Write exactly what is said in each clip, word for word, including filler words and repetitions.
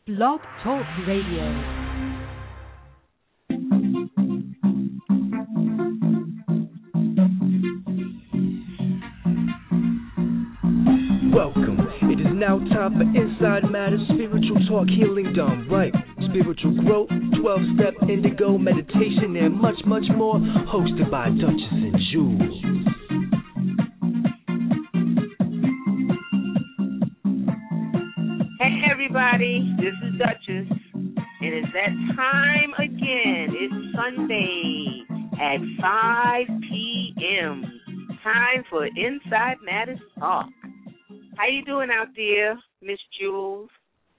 Blog Talk Radio. Welcome. It is now time for Inside Matters, spiritual talk, healing done right. Spiritual growth, twelve-step indigo meditation, and much, much more. Hosted by Duchess and Jules. Hey everybody, this is Duchess, and it's that time again. It's Sunday at five p.m. Time for Inside Matters Talk. How you doing out there, Miss Jules?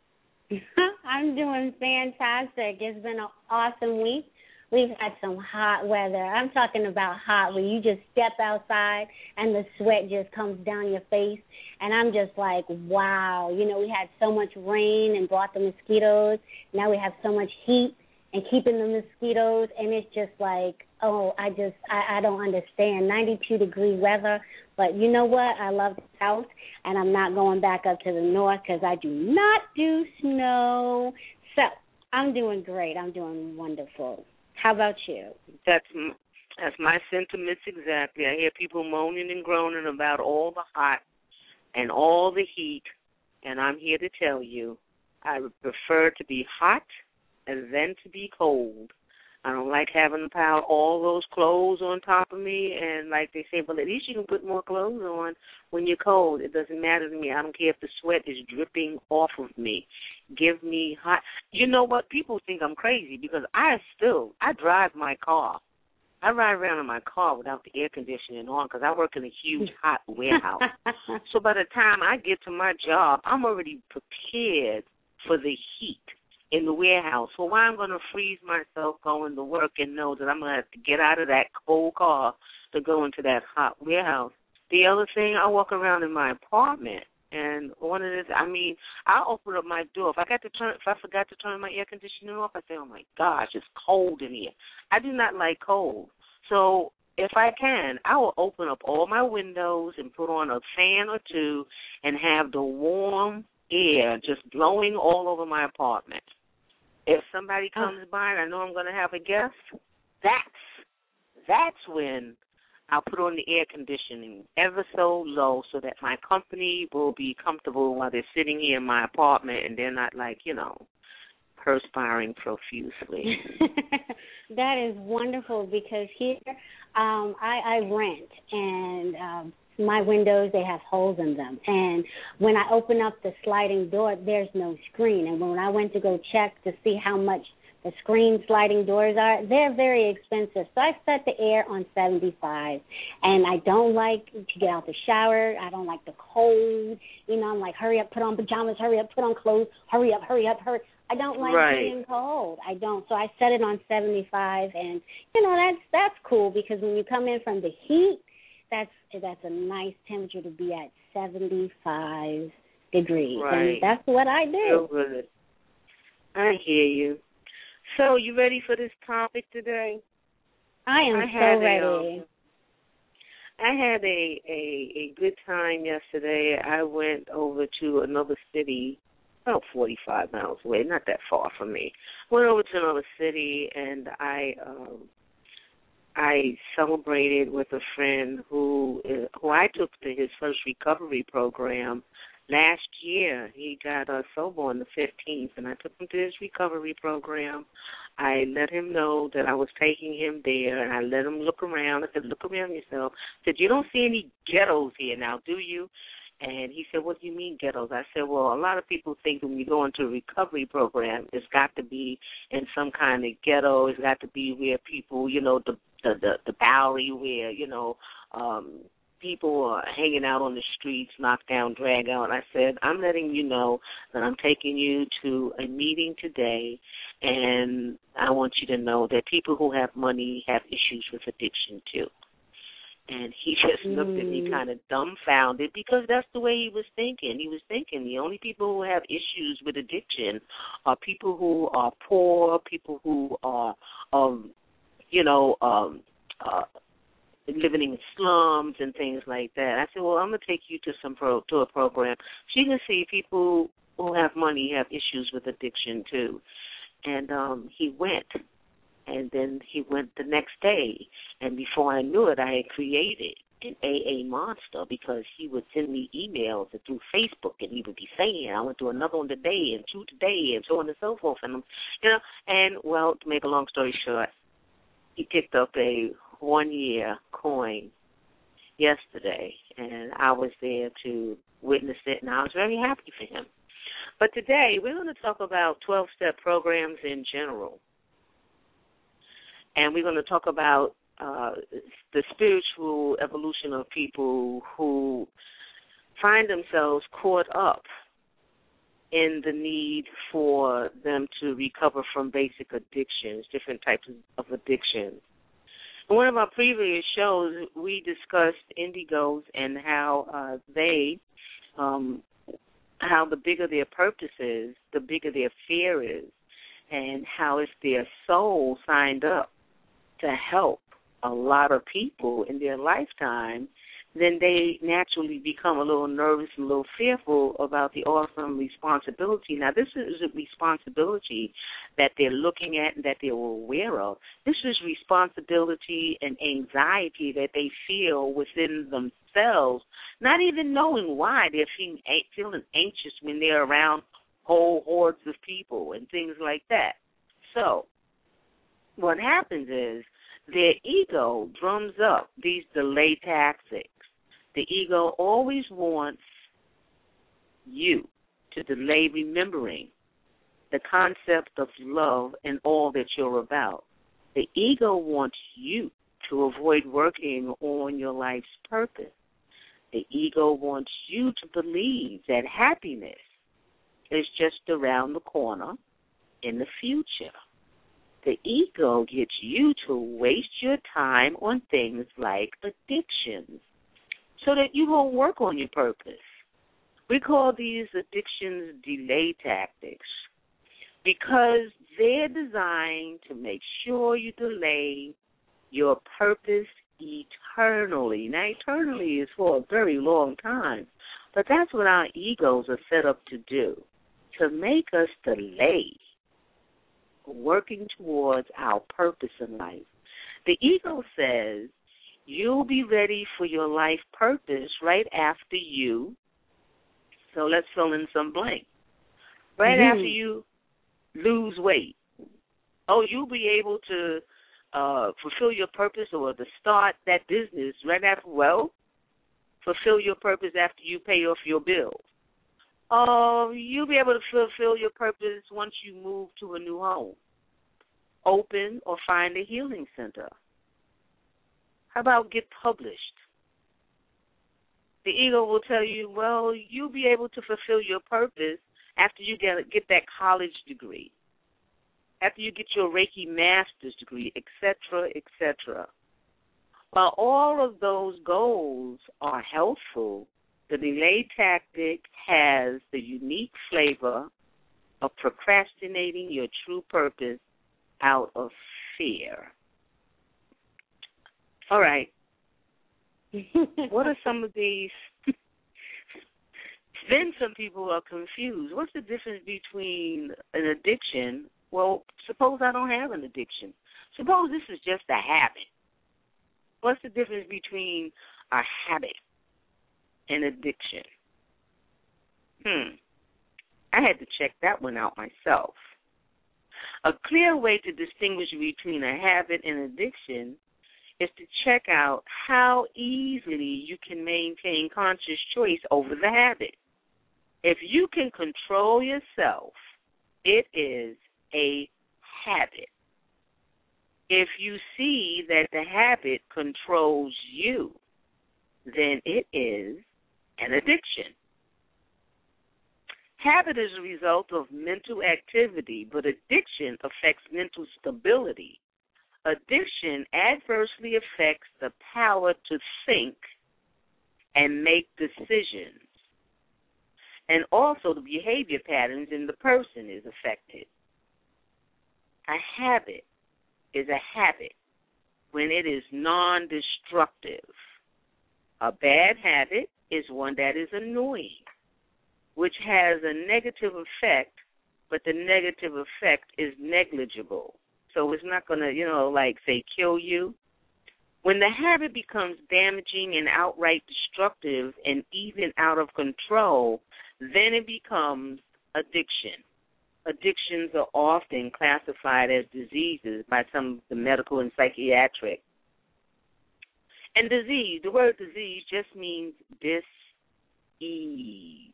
I'm doing fantastic. It's been an awesome week. We've had some hot weather. I'm talking about hot where you just step outside and the sweat just comes down your face. And I'm just like, wow. You know, we had so much rain and brought the mosquitoes. Now we have so much heat and keeping the mosquitoes. And it's just like, oh, I just, I, I don't understand. ninety-two degree weather. But you know what? I love the South, and I'm not going back up to the North because I do not do snow. So I'm doing great. I'm doing wonderful. How about you? That's that's my sentiments exactly. I hear people moaning and groaning about all the hot and all the heat, and I'm here to tell you I would prefer to be hot than to be cold. I don't like having to pile all those clothes on top of me, and like they say, well, at least you can put more clothes on when you're cold. It doesn't matter to me. I don't care if the sweat is dripping off of me. Give me hot. You know what? People think I'm crazy because I still, I drive my car. I ride around in my car without the air conditioning on because I work in a huge hot warehouse. So by the time I get to my job, I'm already prepared for the heat in the warehouse. So why I'm going to freeze myself going to work and know that I'm going to have to get out of that cold car to go into that hot warehouse. The other thing, I walk around in my apartment, and one of the, I mean, I open up my door. If I got to turn, if I forgot to turn my air conditioning off, I say, oh my gosh, it's cold in here. I do not like cold. So if I can, I will open up all my windows and put on a fan or two and have the warm air just blowing all over my apartment. If somebody comes by and I know I'm going to have a guest, that's that's when I'll put on the air conditioning ever so low so that my company will be comfortable while they're sitting here in my apartment and they're not like, you know, perspiring profusely. That is wonderful because here um, I, I rent and um, my windows, they have holes in them. And when I open up the sliding door, there's no screen. And when I went to go check to see how much the screen sliding doors are, they're very expensive. So I set the air on seventy-five. And I don't like to get out the shower. I don't like the cold. You know, I'm like, hurry up, put on pajamas, hurry up, put on clothes, hurry up, hurry up, hurry. I don't like right. being cold. I don't. So I set it on seventy-five. And, you know, that's that's cool because when you come in from the heat, That's that's a nice temperature to be at, seventy-five degrees. Right. And that's what I do. So good. I hear you. So you ready for this topic today? I am I so ready. A, um, I had a, a, a good time yesterday. I went over to another city, about forty-five miles away, not that far from me. Went over to another city, and I um, I celebrated with a friend who who I took to his first recovery program last year. He got uh, sober on the fifteenth, and I took him to his recovery program. I let him know that I was taking him there, and I let him look around. I said, look around yourself. I said, you don't see any ghettos here now, do you? And he said, what do you mean ghettos? I said, well, a lot of people think when you go into a recovery program, it's got to be in some kind of ghetto. It's got to be where people, you know, the the the, the Bowery, where, you know, um, people are hanging out on the streets, knock down, drag out. I said, I'm letting you know that I'm taking you to a meeting today, and I want you to know that people who have money have issues with addiction too. And he just looked at me kind of dumbfounded because that's the way he was thinking. He was thinking the only people who have issues with addiction are people who are poor, people who are, um, you know, um, uh, living in slums and things like that. I said, well, I'm going to take you to some pro- to a program so you can see people who have money have issues with addiction too. And um, he went, and then he went the next day. And before I knew it, I had created an A A monster because he would send me emails through Facebook, and he would be saying, I went to another one today and two today and so on and so forth. And, you know, and, well, to make a long story short, he picked up a one-year coin yesterday, and I was there to witness it, and I was very happy for him. But today we're going to talk about twelve-step programs in general, and we're going to talk about uh, the spiritual evolution of people who find themselves caught up in the need for them to recover from basic addictions, different types of addictions. In one of our previous shows, we discussed indigos and how uh, they, um, how the bigger their purpose is, the bigger their fear is, and how if their soul signed up to help a lot of people in their lifetime, then they naturally become a little nervous and a little fearful about the awesome responsibility. Now, this is a responsibility that they're looking at and that they're aware of. This is responsibility and anxiety that they feel within themselves, not even knowing why they're feeling, feeling anxious when they're around whole hordes of people and things like that. So what happens is their ego drums up these delay tactics. The ego always wants you to delay remembering the concept of love and all that you're about. The ego wants you to avoid working on your life's purpose. The ego wants you to believe that happiness is just around the corner in the future. The ego gets you to waste your time on things like addictions so that you won't work on your purpose. We call these addictions delay tactics because they're designed to make sure you delay your purpose eternally. Now, eternally is for a very long time, but that's what our egos are set up to do, to make us delay working towards our purpose in life. The ego says you'll be ready for your life purpose right after you, so let's fill in some blank, right mm-hmm. after you lose weight. Oh, you'll be able to uh, fulfill your purpose or to start that business right after, well, fulfill your purpose after you pay off your bills. Oh, you'll be able to fulfill your purpose once you move to a new home, open or find a healing center. How about get published? The ego will tell you, well, you'll be able to fulfill your purpose after you get, get that college degree, after you get your Reiki master's degree, et cetera, et cetera. While all of those goals are helpful, the delay tactic has the unique flavor of procrastinating your true purpose out of fear. All right. What are some of these? Then some people are confused. What's the difference between an addiction? Well, suppose I don't have an addiction. Suppose this is just a habit. What's the difference between a habit and addiction? Hmm. I had to check that one out myself. A clear way to distinguish between a habit and addiction is to check out how easily you can maintain conscious choice over the habit. If you can control yourself, it is a habit. If you see that the habit controls you, then it is an addiction. Habit is a result of mental activity, but addiction affects mental stability. Addiction adversely affects the power to think and make decisions. And also the behavior patterns in the person is affected. A habit is a habit when it is non-destructive. A bad habit is one that is annoying. which has a negative effect, but the negative effect is negligible. So it's not going to, you know, like, say, kill you. When the habit becomes damaging and outright destructive and even out of control, then it becomes addiction. Addictions are often classified as diseases by some of the medical and psychiatric. And disease, the word disease just means dis-ease.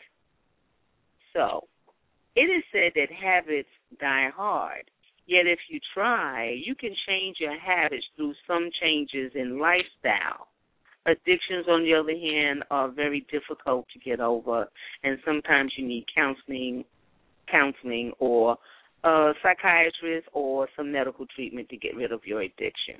So, it is said that habits die hard. Yet if you try, you can change your habits through some changes in lifestyle. Addictions, on the other hand, are very difficult to get over, and sometimes you need counseling, counseling or a psychiatrist or some medical treatment to get rid of your addiction.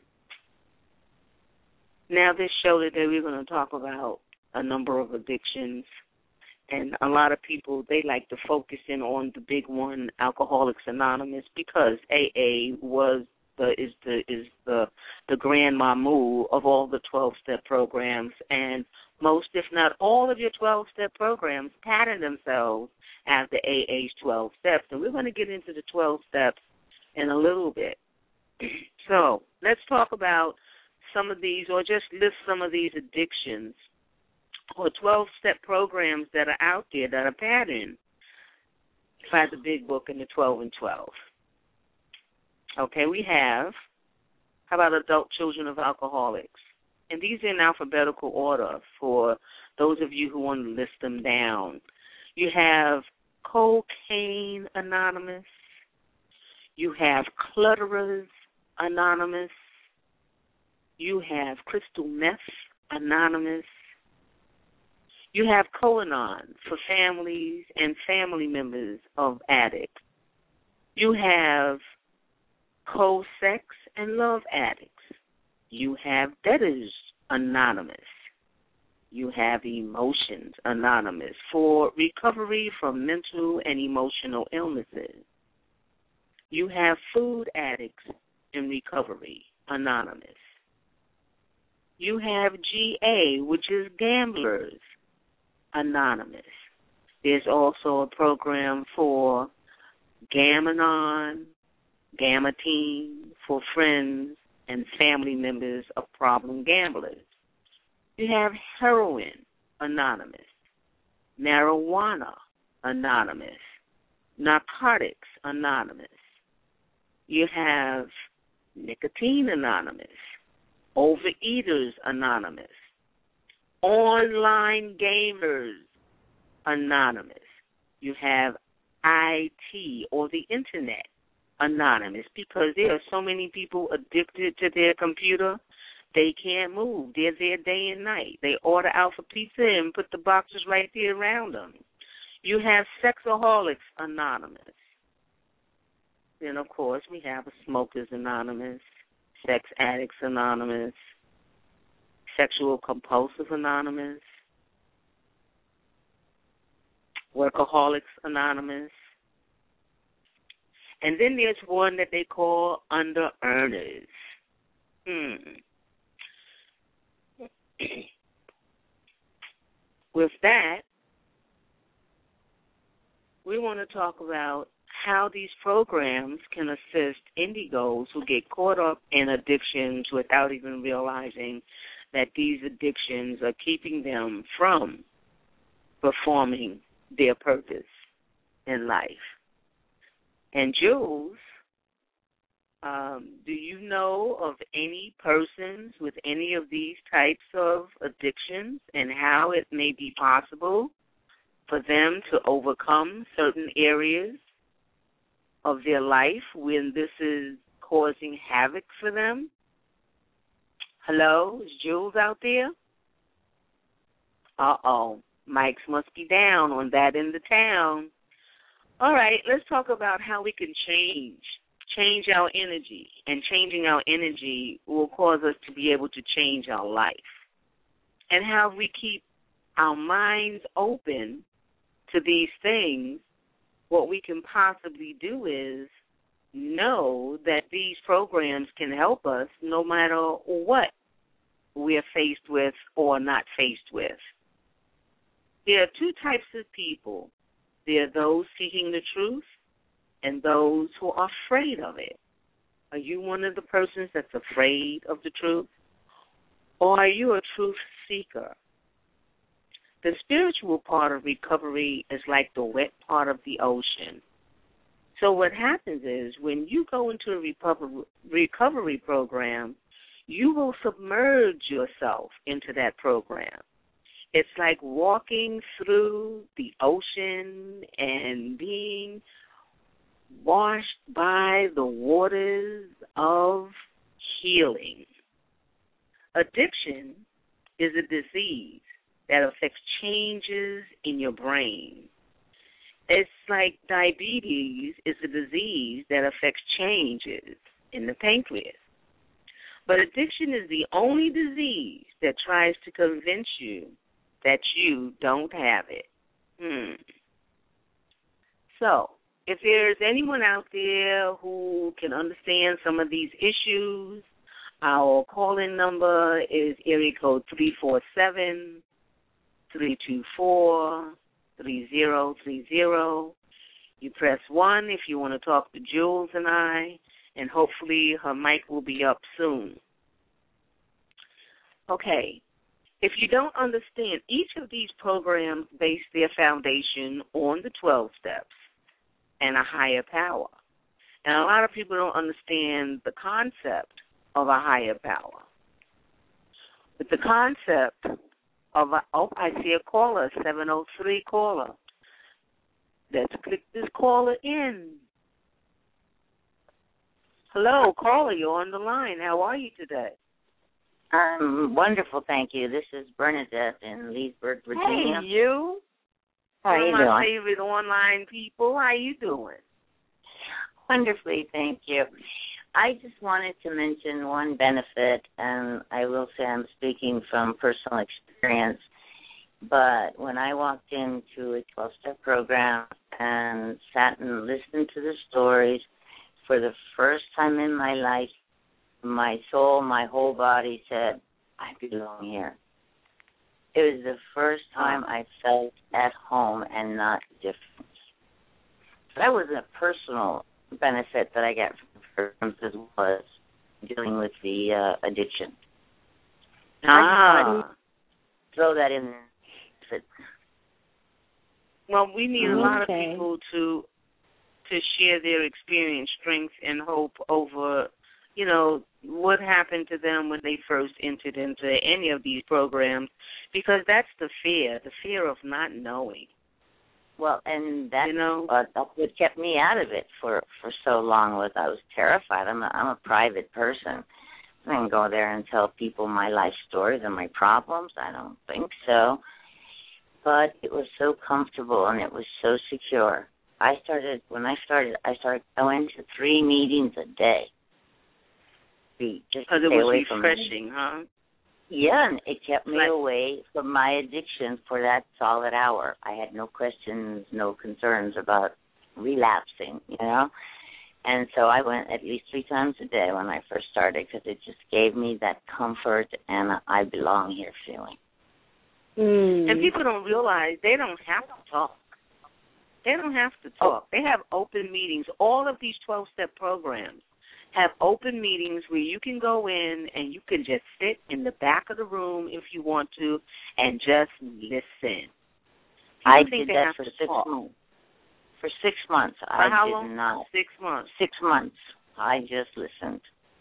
Now, this show today, we're going to talk about a number of addictions. And a lot of people, they like to focus in on the big one, Alcoholics Anonymous, because A A was the is the is the the grand mamu of all the twelve-step programs, and most, if not all, of your twelve-step programs pattern themselves as the A A's twelve steps. And we're going to get into the twelve steps in a little bit. So let's talk about some of these, or just list some of these addictions or twelve-step programs that are out there that are patterned by the Big Book and the twelve and twelve. Okay, we have, how about adult children of alcoholics? And these are in alphabetical order for those of you who want to list them down. You have Cocaine Anonymous. You have Clutterers Anonymous. You have Crystal Meth Anonymous. You have Co-Anon for families and family members of addicts. You have Co-Sex and Love Addicts. You have Debtors Anonymous. You have Emotions Anonymous for recovery from mental and emotional illnesses. You have Food Addicts in Recovery Anonymous. You have G A, which is Gamblers Anonymous. There's also a program for Gam-Anon, Gamma Team for friends and family members of problem gamblers. You have Heroin Anonymous, Marijuana Anonymous, Narcotics Anonymous. You have Nicotine Anonymous, Overeaters Anonymous, Online Gamers Anonymous. You have I T, or the Internet Anonymous, because there are so many people addicted to their computer, they can't move. They're there day and night. They order out for pizza and put the boxes right there around them. You have Sexaholics Anonymous. Then, of course, we have Smokers Anonymous, Sex Addicts Anonymous, Sexual Compulsive Anonymous, Workaholics Anonymous, and then there's one that they call Under Earners. Hmm. With that, we want to talk about how these programs can assist indigos who get caught up in addictions without even realizing that these addictions are keeping them from performing their purpose in life. And Jules, um, do you know of any persons with any of these types of addictions and how it may be possible for them to overcome certain areas of their life when this is causing havoc for them? Hello, is Jules out there? Uh-oh, mics must be down on that end of town. All right, let's talk about how we can change, change our energy. And changing our energy will cause us to be able to change our life. And how we keep our minds open to these things, what we can possibly do is know that these programs can help us no matter what we're faced with or not faced with. there are two types of people. There are those seeking the truth and those who are afraid of it. Are you one of the persons that's afraid of the truth? Or are you a truth seeker? The spiritual part of recovery is like the wet part of the ocean. So what happens is when you go into a recovery, recovery program, you will submerge yourself into that program. It's like walking through the ocean and being washed by the waters of healing. Addiction is a disease that affects changes in your brain. It's like diabetes is a disease that affects changes in the pancreas. But addiction is the only disease that tries to convince you that you don't have it. Hmm. So, if there's anyone out there who can understand some of these issues, our call-in number is area code three four seven, three two four, three zero three zero. You press one if you want to talk to Jules and I, and hopefully her mic will be up soon. Okay. If you don't understand, each of these programs base their foundation on the twelve steps and a higher power. And a lot of people don't understand the concept of a higher power. But the concept of a, oh, I see a caller, seven oh three caller. Let's click this caller in. Hello, caller, you're on the line. How are you today? Um, wonderful, thank you. This is Bernadette in Leesburg, Virginia. Hey, you. How are you One of my doing? favorite online people. How you doing? Wonderfully, thank you. I just wanted to mention one benefit, and I will say I'm speaking from personal experience, but when I walked into a twelve-step program and sat and listened to the stories, for the first time in my life, my soul, my whole body said, I belong here. It was the first time I felt at home and not different. That was a personal benefit that I got from programs as well as dealing with the uh, addiction. Ah. Throw that in there. Well, we need a lot of Okay. people to to share their experience, strength, and hope over, you know, what happened to them when they first entered into any of these programs, because that's the fear, the fear of not knowing. Well, and that, You know? uh, that's what kept me out of it for, for so long was I was terrified. I'm a, I'm a private person. I didn't go there and tell people my life stories and my problems. I don't think so. But it was so comfortable and it was so secure. I started, when I started, I started, I went to three meetings a day. Be- Just to Because it stay was away from refreshing, huh? Yeah, and it kept me Like- away from my addiction for that solid hour. I had no questions, no concerns about relapsing, you know. And so I went at least three times a day when I first started because it just gave me that comfort and I belong here feeling. Mm. And people don't realize they don't have to talk. They don't have to talk. They have open meetings. All of these twelve-step programs have open meetings where you can go in and you can just sit in the back of the room if you want to and just listen. People I think did they that have for to six talk. months. For six months, For I how did long? not. Six months. Six months. I just listened.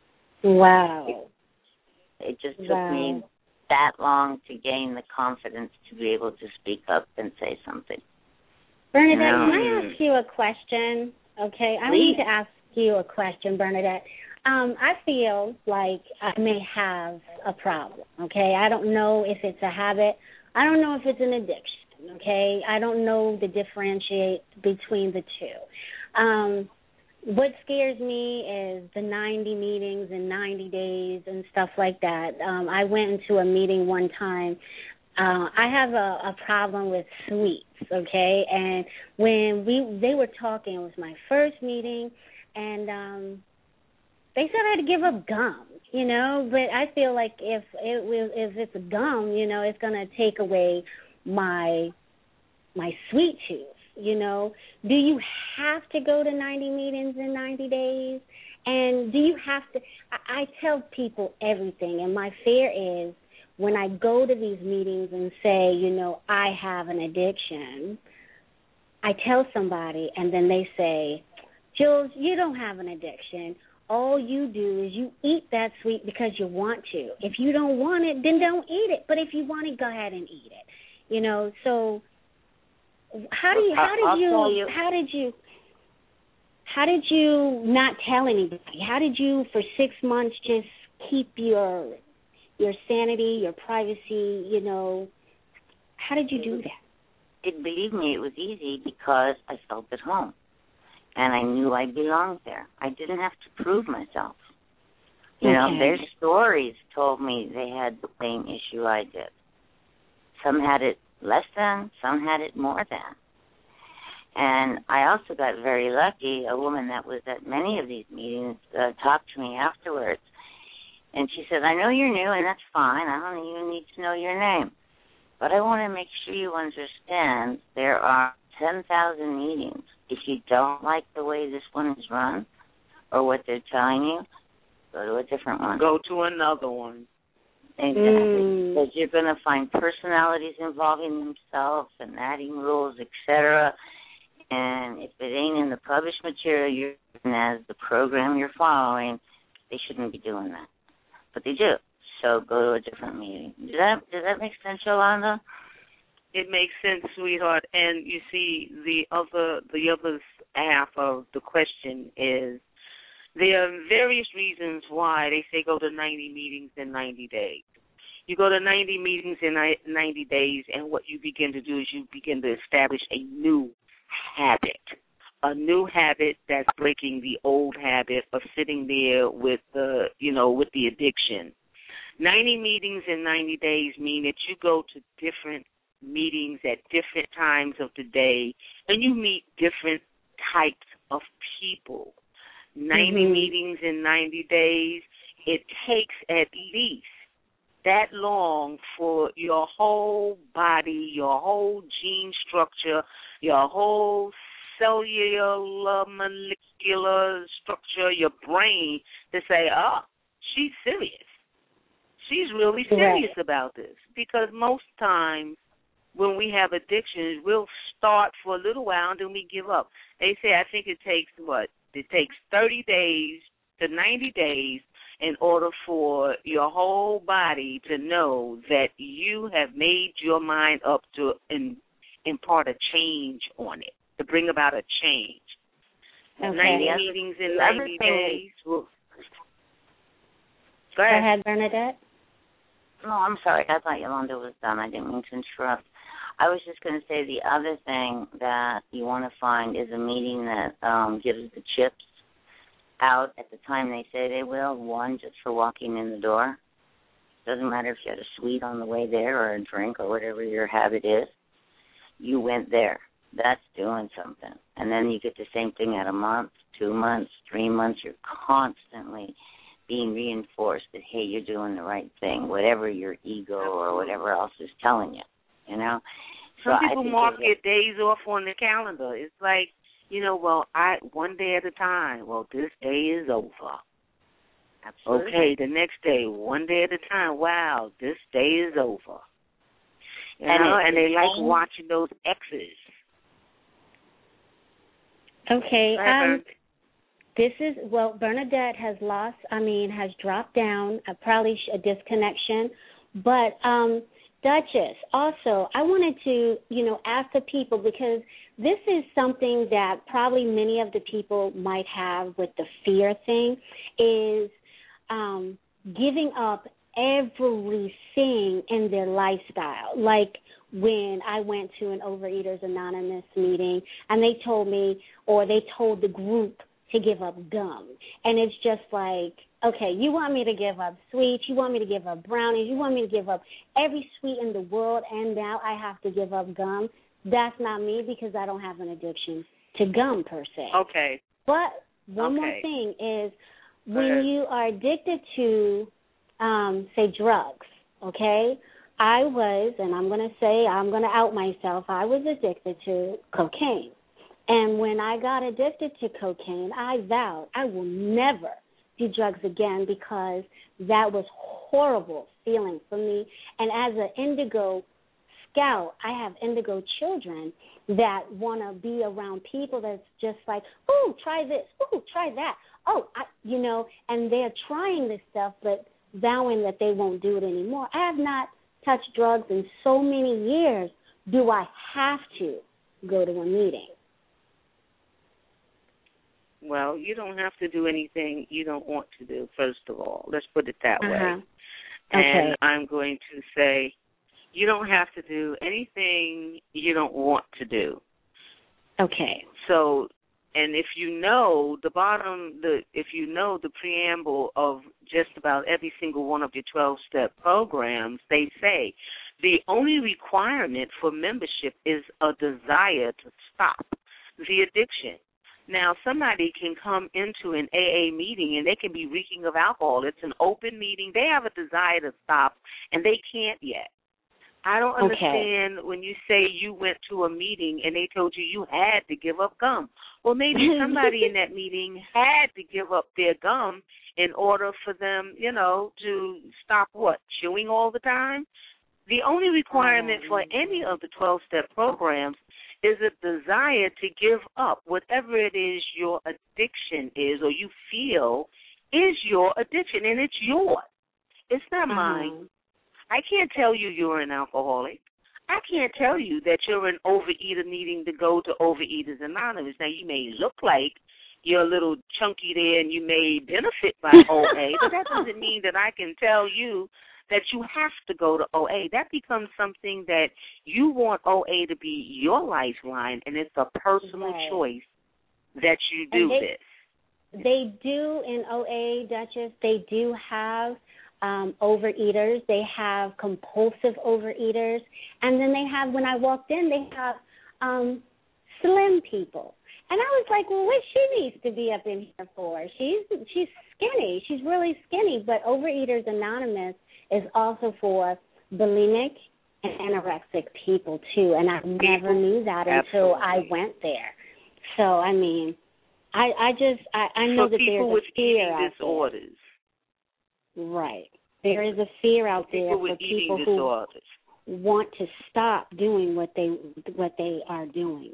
Wow. It just took Wow. me that long to gain the confidence to be able to speak up and say something. Bernadette, No. can I ask you a question? Okay, I Please. need to ask you a question, Bernadette. Um, I feel like I may have a problem, okay? I don't know if it's a habit. I don't know if it's an addiction, okay? I don't know the differentiate between the two. Um, what scares me is the ninety meetings in ninety days and stuff like that. Um, I went into a meeting one time. Uh, I have a, a problem with sweets, okay? And when we they were talking, it was my first meeting, and um, they said I had to give up gum, you know. But I feel like if it will, if it's gum, you know, it's gonna take away my my sweet tooth? You know, do you have to go to ninety meetings in ninety days? And do you have to? I, I tell people everything, and my fear is when I go to these meetings and say, you know, I have an addiction, I tell somebody, and then they say, Jules, you don't have an addiction. All you do is you eat that sweet because you want to. If you don't want it, then don't eat it. But if you want it, go ahead and eat it. You know, so how do you, how did you, you how did you how did you not tell anybody? How did you for six months just keep your your sanity, your privacy, you know? How did you do that? It, believe me, it was easy because I felt at home. And I knew I belonged there. I didn't have to prove myself. You okay. know, their stories told me they had the same issue I did. Some had it less than, some had it more than. And I also got very lucky. A woman that was at many of these meetings uh, talked to me afterwards. And she said, I know you're new, and that's fine. I don't even need to know your name. But I want to make sure you understand there are ten thousand meetings. If you don't like the way this one is run or what they're telling you, go to a different one. Go to another one. Exactly. Mm. Because you're going to find personalities involving themselves and adding rules, et cetera. And if it ain't in the published material you're using as the program you're following, they shouldn't be doing that. But they do. So go to a different meeting. Does that, does that make sense, Yolanda? It makes sense, sweetheart. And you see, the other the other half of the question is there are various reasons why they say go to ninety meetings in ninety days. You go to ninety meetings in ninety days, and what you begin to do is you begin to establish a new habit, a new habit that's breaking the old habit of sitting there with the, you know, with the addiction. ninety meetings in ninety days mean that you go to different meetings at different times of the day, and you meet different types of people. ninety mm-hmm. meetings in ninety days, it takes at least that long for your whole body, your whole gene structure, your whole cellular, molecular structure, your brain to say, oh, she's serious. She's really serious right. about this. Because most times when we have addictions, we'll start for a little while and then we give up. They say, I think it takes, what, it takes thirty days to ninety days in order for your whole body to know that you have made your mind up to in, impart a change on it, to bring about a change. Okay. ninety meetings in ninety days. Well, go ahead. Go ahead, Bernadette. No, I'm sorry. I thought Yolanda was done. I didn't mean to interrupt. I was just going to say the other thing that you want to find is a meeting that um, gives the chips out at the time they say they will, one, just for walking in the door. Doesn't matter if you had a sweet on the way there or a drink or whatever your habit is. You went there. That's doing something. And then you get the same thing at a month, two months, three months. You're constantly being reinforced that, hey, you're doing the right thing, whatever your ego or whatever else is telling you, you know? Some so people mark their days off on the calendar. It's like, you know, well, I one day at a time. Well, this day is over. Absolutely. Okay, the next day, one day at a time. Wow, this day is over. You and know, and they like same. watching those X's. Okay. Um, this is, well, Bernadette has lost, I mean, has dropped down, uh, probably a disconnection. But, um, Duchess, also, I wanted to, you know, ask the people, because this is something that probably many of the people might have with the fear thing, is um, giving up everything in their lifestyle. Like when I went to an Overeaters Anonymous meeting and they told me, or they told the group to give up gum. And it's just like, okay, you want me to give up sweets, you want me to give up brownies, you want me to give up every sweet in the world, and now I have to give up gum. That's not me, because I don't have an addiction to gum per se. Okay. But one okay. more thing is when you are addicted to, um, say, drugs, okay, I was, and I'm going to say, I'm going to out myself, I was addicted to cocaine. And when I got addicted to cocaine, I vowed I will never do drugs again because that was horrible feeling for me. And as an indigo scout, I have indigo children that want to be around people that's just like, oh, try this, oh, try that, oh, I, you know, and they're trying this stuff but vowing that they won't do it anymore. I have not touched drugs in so many years. Do I have to go to a meeting? Well, you don't have to do anything you don't want to do, first of all. Let's put it that uh-huh. way. Okay. And I'm going to say you don't have to do anything you don't want to do. Okay. So, and if you know the bottom, the if you know the preamble of just about every single one of your twelve-step programs, they say the only requirement for membership is a desire to stop the addiction. Now, somebody can come into an A A meeting and they can be reeking of alcohol. It's an open meeting. They have a desire to stop, and they can't yet. I don't understand okay. when you say you went to a meeting and they told you you had to give up gum. Well, maybe somebody in that meeting had to give up their gum in order for them, you know, to stop what, chewing all the time? The only requirement for any of the twelve-step programs is a desire to give up whatever it is your addiction is or you feel is your addiction, and it's yours. It's not uh-huh. mine. I can't tell you you're an alcoholic. I can't tell you that you're an overeater needing to go to Overeaters Anonymous. Now, you may look like you're a little chunky there and you may benefit by O A, but that doesn't mean that I can tell you that you have to go to O A. That becomes something that you want O A to be your lifeline, and it's a personal right. choice that you do they, this. They do in O A, Duchess, they do have um, overeaters. They have compulsive overeaters. And then they have, when I walked in, they have um, slim people. And I was like, well, what she needs to be up in here for? She's she's skinny. She's really skinny. But Overeaters Anonymous is also for bulimic and anorexic people, too. And I never knew that until Absolutely. I went there. So, I mean, I, I just, I, I know for that people there's with a fear eating out disorders. there. Right. There is a fear out people there with for people eating who disorders. want to stop doing what they what they are doing.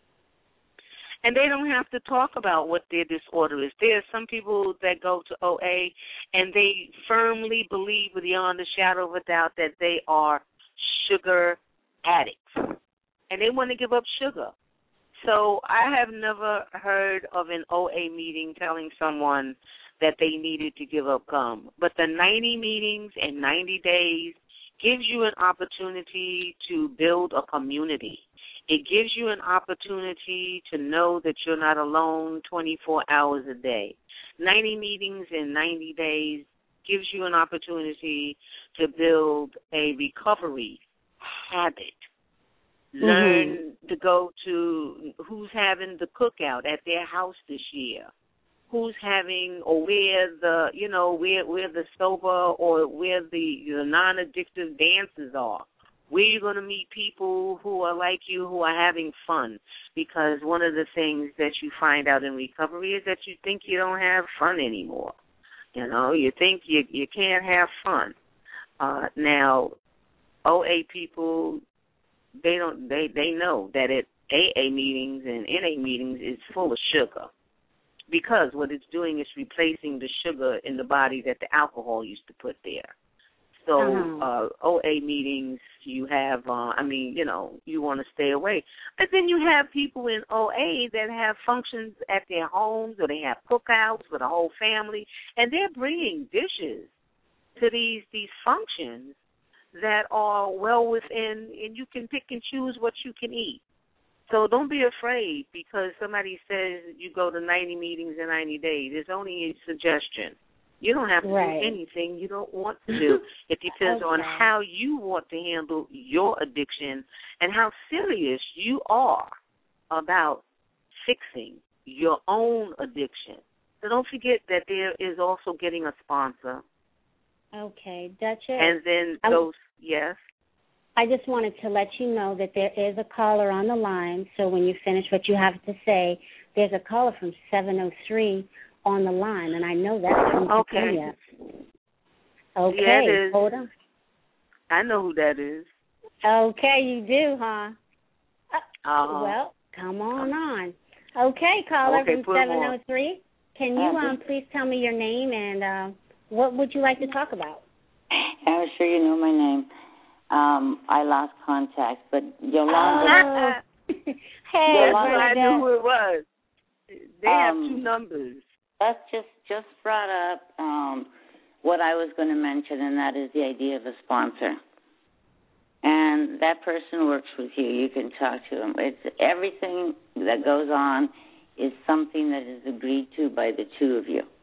And they don't have to talk about what their disorder is. There are some people that go to O A and they firmly believe beyond a shadow of a doubt that they are sugar addicts. And they want to give up sugar. So I have never heard of an O A meeting telling someone that they needed to give up gum. But the ninety meetings in ninety days gives you an opportunity to build a community. It gives you an opportunity to know that you're not alone twenty-four hours a day. ninety meetings in ninety days gives you an opportunity to build a recovery habit. Learn mm-hmm. to go to who's having the cookout at their house this year. Who's having or where the, you know, where where the sober or where the, the non-addictive dances are. Where you're going to meet people who are like you, who are having fun. Because one of the things that you find out in recovery is that you think you don't have fun anymore. You know, you think you you can't have fun. Uh, now, O A people, they don't they, they know that at A A meetings and N A meetings it's full of sugar. Because what it's doing is replacing the sugar in the body that the alcohol used to put there. So uh-huh. uh, O A meetings, you have, uh, I mean, you know, you want to stay away. But then you have people in O A that have functions at their homes or they have cookouts with the whole family, and they're bringing dishes to these these functions that are well within, and you can pick and choose what you can eat. So don't be afraid because somebody says you go to ninety meetings in ninety days. It's only a suggestion. You don't have to right. do anything you don't want to do. It depends okay. on how you want to handle your addiction and how serious you are about fixing your own addiction. So don't forget that there is also getting a sponsor. Okay, Duchess. And then I, those, yes. I just wanted to let you know that there is a caller on the line, so when you finish what you have to say, there's a caller from seven oh three on the line, and I know that's from Okay. Virginia. Okay, yeah, it is. hold on. I know who that is. Okay, you do, huh? Uh, Uh-huh. Well, come on on. Okay, caller Okay, from seven oh three. Can you um please tell me your name and uh, what would you like to talk about? I'm sure you know my name. Um, I lost contact, but Yolanda. Oh. Hey, That's why I knew who it was. They have Um, two numbers. That's just just brought up um, what I was going to mention, and that is the idea of a sponsor. And that person works with you. You can talk to them. It's everything that goes on is something that is agreed to by the two of you.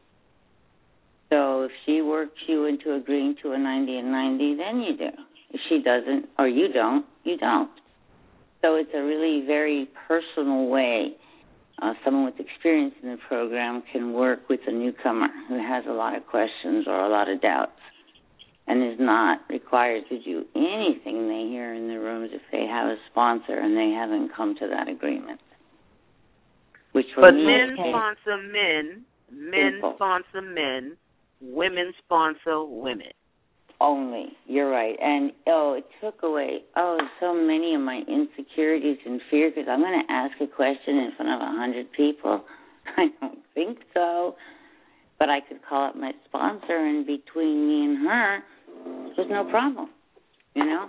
So if she works you into agreeing to a ninety and ninety, then you do. If she doesn't, or you don't, you don't. So it's a really very personal way uh, someone with experience in the program can work with a newcomer who has a lot of questions or a lot of doubts and is not required to do anything they hear in the rooms if they have a sponsor and they haven't come to that agreement. Which but me, men okay. sponsor men, men Simple. sponsor men, women sponsor women. Only. You're right. And, oh, it took away, oh, so many of my insecurities and fear because I'm going to ask a question in front of a hundred people. I don't think so. But I could call up my sponsor, and between me and her, there's no problem, you know?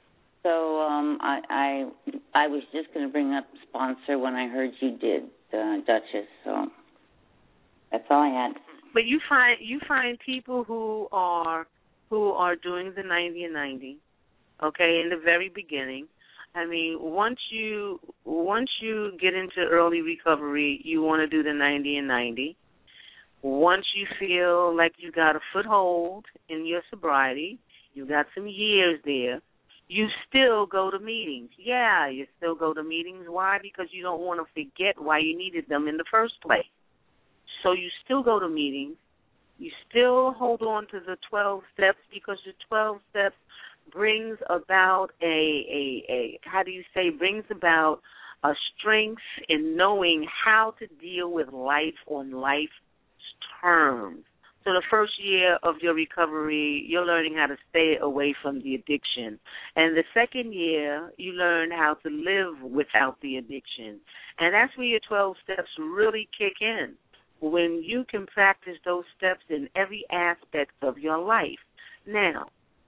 So um, I, I I was just going to bring up sponsor when I heard you did, uh, Duchess. So that's all I had. But you find you find people who are who are doing the ninety and ninety, okay, in the very beginning. I mean, once you once you get into early recovery, you want to do the ninety and ninety. Once you feel like you got a foothold in your sobriety, you got some years there, you still go to meetings. Yeah, you still go to meetings. Why? Because you don't want to forget why you needed them in the first place. So you still go to meetings. You still hold on to the twelve steps because the twelve steps brings about a, a, a how do you say, brings about a strength in knowing how to deal with life on life's terms. So the first year of your recovery, you're learning how to stay away from the addiction. And the second year, you learn how to live without the addiction. And that's where your twelve steps really kick in, when you can practice those steps in every aspect of your life. Now,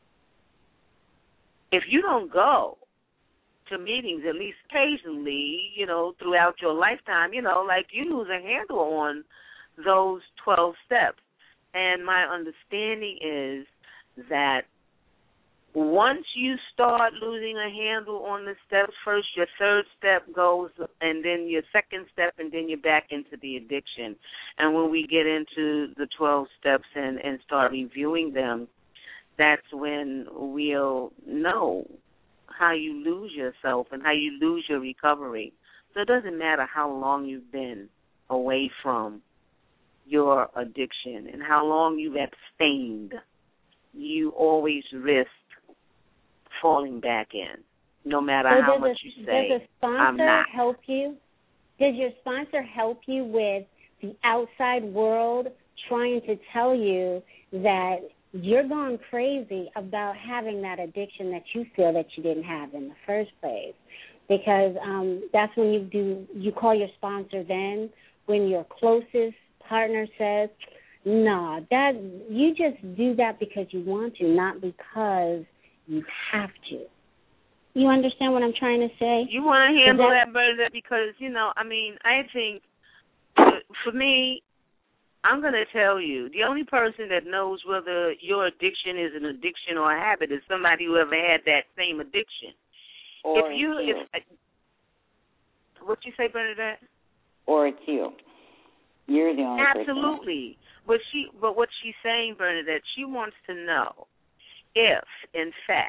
if you don't go to meetings at least occasionally, you know, throughout your lifetime, you know, like you lose a handle on those twelve steps. And my understanding is that once you start losing a handle on the steps, first your third step goes, and then your second step, and then you're back into the addiction. And when we get into the twelve steps and, and start reviewing them, that's when we'll know how you lose yourself and how you lose your recovery. So it doesn't matter how long you've been away from your addiction and how long you've abstained, you always risk falling back in, no matter so how much a, you say, does a sponsor I'm not. help you? Does your sponsor help you with the outside world trying to tell you that you're going crazy about having that addiction that you feel that you didn't have in the first place? Because um, that's when you do, you call your sponsor then, when your closest partner says, no, that you just do that because you want to, not because you have to. You understand what I'm trying to say? You want to handle that, that, Bernadette, because, you know, I mean, I think, for me, I'm going to tell you, the only person that knows whether your addiction is an addiction or a habit is somebody who ever had that same addiction. Or if you, it's you. if, what you say, Bernadette? Or it's you. You're the only Absolutely. person. But she, but what she's saying, Bernadette, she wants to know if, in fact,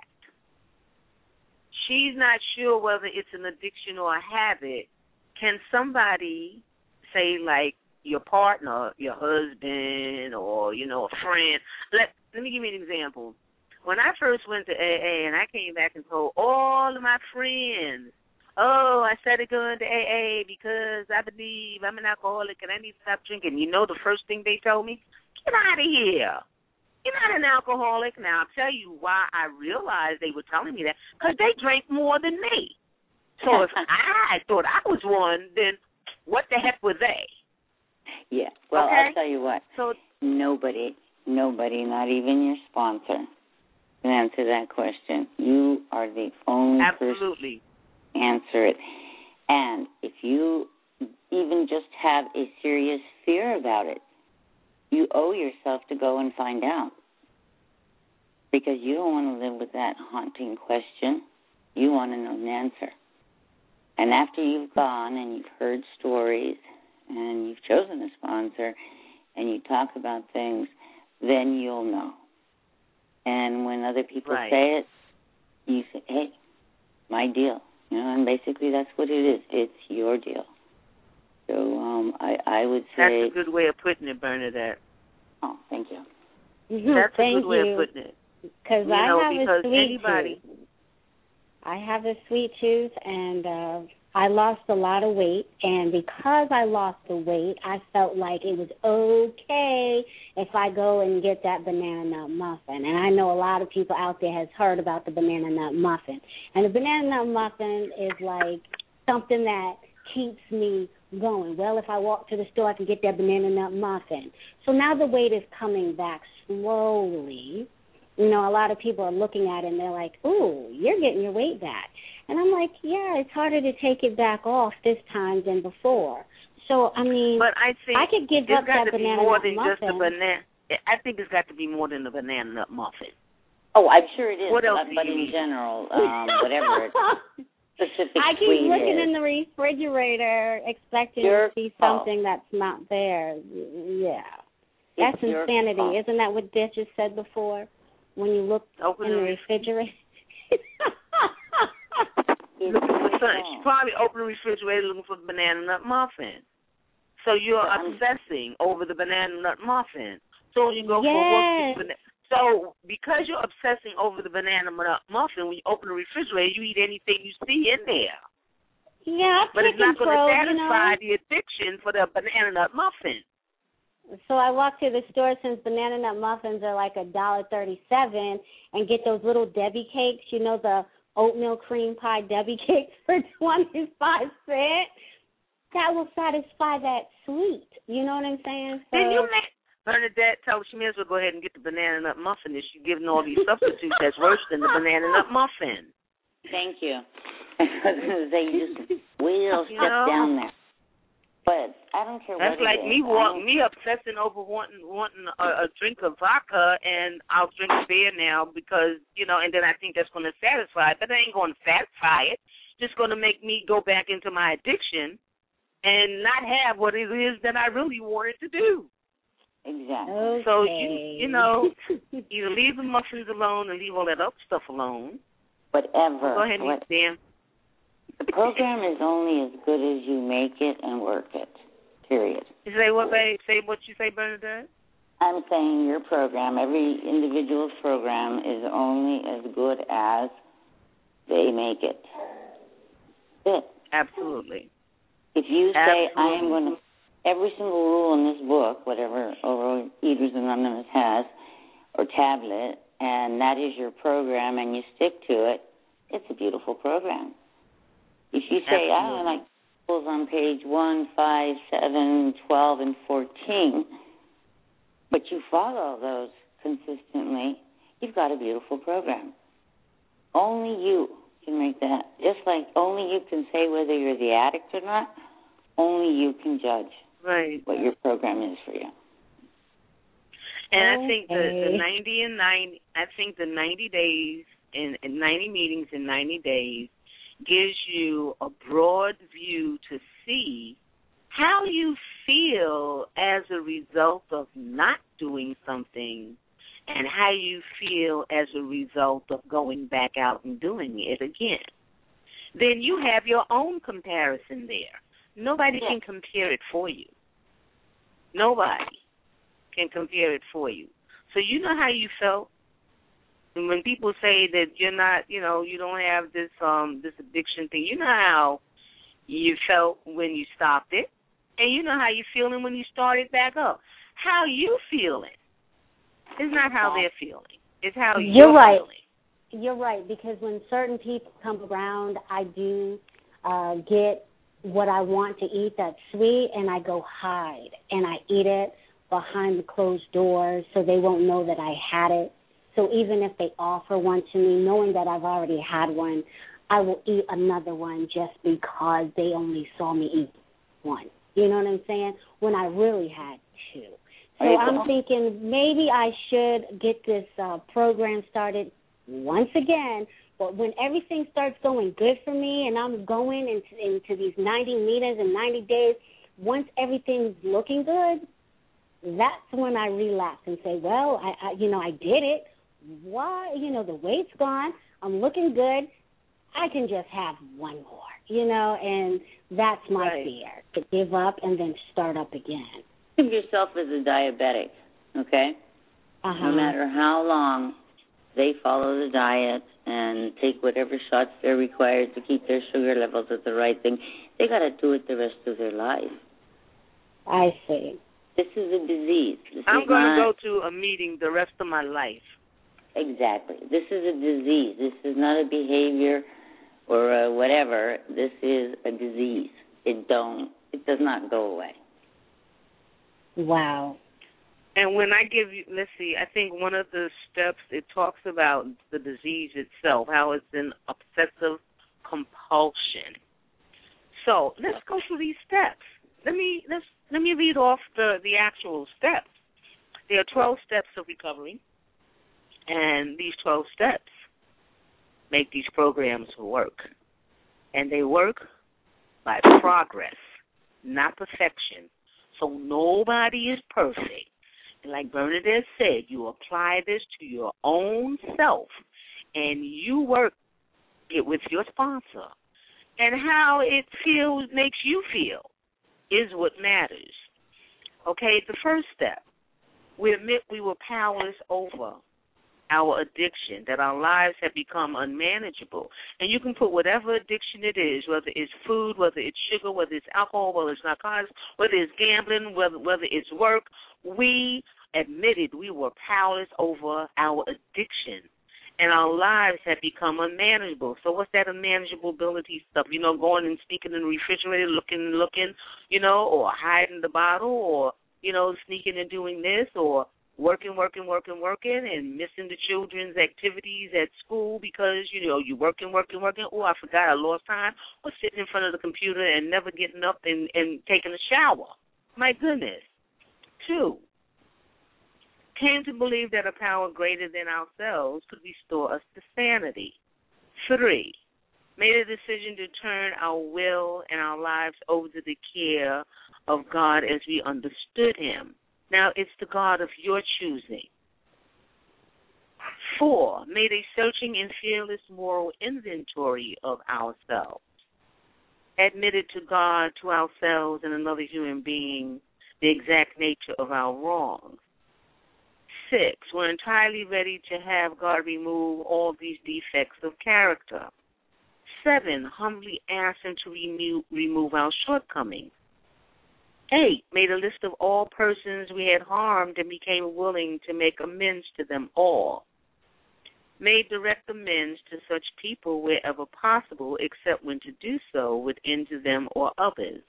she's not sure whether it's an addiction or a habit, can somebody, say, like your partner, your husband, or, you know, a friend, let, let me give you an example. when I first went to A A and I came back and told all of my friends, oh, I started going to A A because I believe I'm an alcoholic and I need to stop drinking. You know the first thing they told me? Get out of here. You're not an alcoholic. Now, I'll tell you why I realized they were telling me that, because they drank more than me. So if I thought I was one, then what the heck were they? Yeah. Well, okay? I'll tell you what. So nobody, nobody, not even your sponsor, can answer that question. You are the only absolutely. person to answer it. And if you even just have a serious fear about it, you owe yourself to go and find out, because you don't want to live with that haunting question. You want to know an answer. And after you've gone and you've heard stories and you've chosen a sponsor and you talk about things, then you'll know. And when other people right. say it, you say, hey, my deal. You know, and basically that's what it is. It's your deal. So um, I, I would say... That's a good way of putting it, Bernadette. Oh, thank you. That's thank a good way you. of putting it. Because I know, have because a sweet anybody... tooth. I have a sweet tooth, and uh, I lost a lot of weight. And because I lost the weight, I felt like it was okay if I go and get that banana nut muffin. And I know a lot of people out there has heard about the banana nut muffin. And the banana nut muffin is like something that keeps me going. Well, if I walk to the store, I can get that banana nut muffin. So now the weight is coming back slowly. You know, a lot of people are looking at it and they're like, ooh, you're getting your weight back. And I'm like, yeah, it's harder to take it back off this time than before. So, I mean, but I, think I could give up that banana more nut than muffin. Just a banana. I think it's got to be more than a banana nut muffin. Oh, I'm sure it is. What else but, do but you in need? general, um, whatever specific I keep sweet looking is. in the refrigerator expecting Your to see fault. something that's not there. Yeah. It's That's insanity. fault. Isn't that what Dish has said before? When you look Open in the the refrigerator. Looking for something. She probably opened the refrigerator looking for the banana nut muffin. So you're Um, obsessing over the banana nut muffin. So you go Yes. for work. Bana- so because you're obsessing over the banana nut muffin, when you open the refrigerator, you eat anything you see in there. Yeah, But it's not going to probe, satisfy you know? the addiction for the banana nut muffin. So I walk to the store since banana nut muffins are like a dollar thirty-seven, and get those little Debbie cakes. You know, the oatmeal cream pie Debbie cakes for twenty-five cents. That will satisfy that sweet. You know what I'm saying? So, Then you make Bernadette tell her she may as well go ahead and get the banana nut muffin if she's giving all these substitutes that's worse than the banana nut muffin. Thank you. I was going to say, you just wait a You step know? down there. But I don't care That's what like it me is. walk, me obsessing over wanting wanting a, a drink of vodka, and I'll drink a beer now because, you know, and then I think that's going to satisfy it. But it ain't going to satisfy it. It's just going to make me go back into my addiction and not have what it is that I really wanted to do. Exactly. okay. So, you you know, either leave the muffins alone and leave all that other stuff alone. Whatever. Go ahead and What, eat them. the program is only as good as you make it and work it, period. You say what, babe? Say what you say, Bernadette? I'm saying your program, every individual's program, is only as good as they make it. That's it. Absolutely. If you say, Absolutely. I am going to, every single rule in this book, whatever Overeaters Anonymous has, or tablet, and that is your program and you stick to it, it's a beautiful program. If you say, I don't like rules on page one, five, seven, twelve, and fourteen, but you follow those consistently, you've got a beautiful program. Only you can make that. Just like only you can say whether you're the addict or not, only you can judge right. what your program is for you. And I think the, Okay. the ninety and ninety, I think the ninety days in, in ninety meetings in ninety days gives you a broad view to see how you feel as a result of not doing something and how you feel as a result of going back out and doing it again. Then you have your own comparison there. Nobody can compare it for you. Nobody can compare it for you. So you know how you felt when people say that you're not, you know, you don't have this um this addiction thing, you know how you felt when you stopped it, and you know how you're feeling when you started back up. How you feeling is not how they're feeling. It's how you're, you're right. feeling. You're right, because when certain people come around, I do uh, get what I want to eat that's sweet, and I go hide, and I eat it behind the closed doors so they won't know that I had it. So even if they offer one to me, knowing that I've already had one, I will eat another one just because they only saw me eat one. You know what I'm saying? When I really had two. So I'm thinking maybe I should get this uh, program started once again, but when everything starts going good for me and I'm going into, into these ninety meetings in ninety days, once everything's looking good, that's when I relapse and say, well, I, I you know, I did it. Why? You know, the weight's gone. I'm looking good. I can just have one more, you know, and that's my right. fear, to give up and then start up again. Think of yourself as a diabetic, okay? Uh-huh. No matter how long they follow the diet and take whatever shots they're required to keep their sugar levels at the right thing, they got to do it the rest of their life. I see. This is a disease. This I'm going not... to go to a meeting the rest of my life. Exactly. This is a disease. This is not a behavior or a whatever. This is a disease. It don't. It does not go away. Wow. And when I give you, let's see, I think one of the steps, it talks about the disease itself, how it's an obsessive compulsion. So let's go through these steps. Let me let's let me read off the, the actual steps. There are twelve steps of recovery, and these twelve steps make these programs work. And they work by progress, not perfection. So nobody is perfect. And like Bernadette said, you apply this to your own self, and you work it with your sponsor. And how it feels, makes you feel, is what matters. Okay, the first step, we admit we were powerless over our addiction, that our lives have become unmanageable. And you can put whatever addiction it is, whether it's food, whether it's sugar, whether it's alcohol, whether it's narcotics, whether it's gambling, whether whether it's work. We admitted we were powerless over our addiction, and our lives have become unmanageable. So what's that unmanageability stuff? You know, going and sneaking in the refrigerator, looking and looking, you know, or hiding the bottle, or, you know, sneaking and doing this, or working, working, working, working, and missing the children's activities at school because, you know, you're working, working, working. Oh, I forgot I lost time. Or sitting in front of the computer and never getting up and, and taking a shower. My goodness. Two, came to believe that a power greater than ourselves could restore us to sanity. Three, made a decision to turn our will and our lives over to the care of God as we understood him. Now it's the God of your choosing. Four, made a searching and fearless moral inventory of ourselves. Admitted to God, to ourselves, and another human being the exact nature of our wrongs. Six, we're entirely ready to have God remove all these defects of character. Seven, humbly asked him to remove, remove our shortcomings. Eight, made a list of all persons we had harmed and became willing to make amends to them all. Made direct amends to such people wherever possible, except when to do so would injure them or others.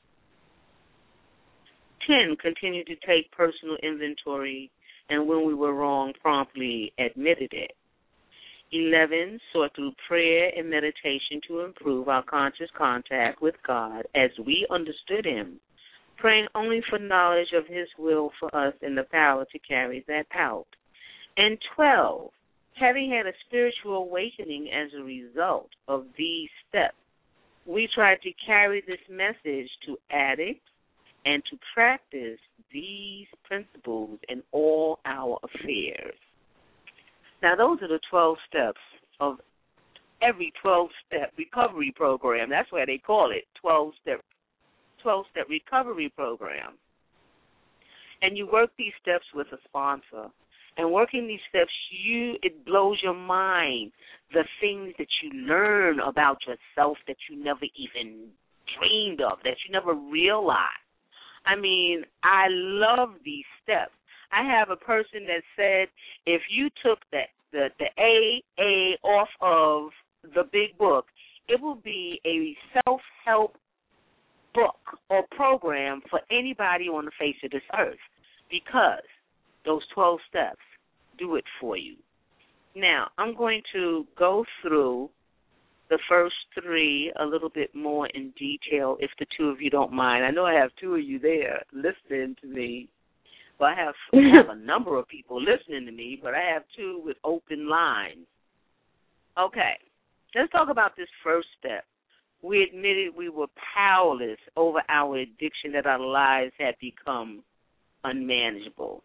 Ten, continued to take personal inventory, and when we were wrong, promptly admitted it. Eleven, sought through prayer and meditation to improve our conscious contact with God as we understood him, praying only for knowledge of his will for us and the power to carry that out. And twelve, having had a spiritual awakening as a result of these steps, we tried to carry this message to addicts and to practice these principles in all our affairs. Now, those are the twelve steps of every twelve-step recovery program. That's why they call it twelve-step twelve-step recovery program. And you work these steps with a sponsor. And working these steps, you it blows your mind, the things that you learn about yourself that you never even dreamed of, that you never realized. I mean, I love these steps. I have a person that said if you took the, the, the A A off of the big book, it will be a self-help book or program for anybody on the face of this earth, because those twelve steps do it for you. Now, I'm going to go through the first three a little bit more in detail, if the two of you don't mind. I know I have two of you there listening to me. Well, I have, I have a number of people listening to me, but I have two with open lines. Okay, let's talk about this first step. We admitted we were powerless over our addiction, that our lives had become unmanageable.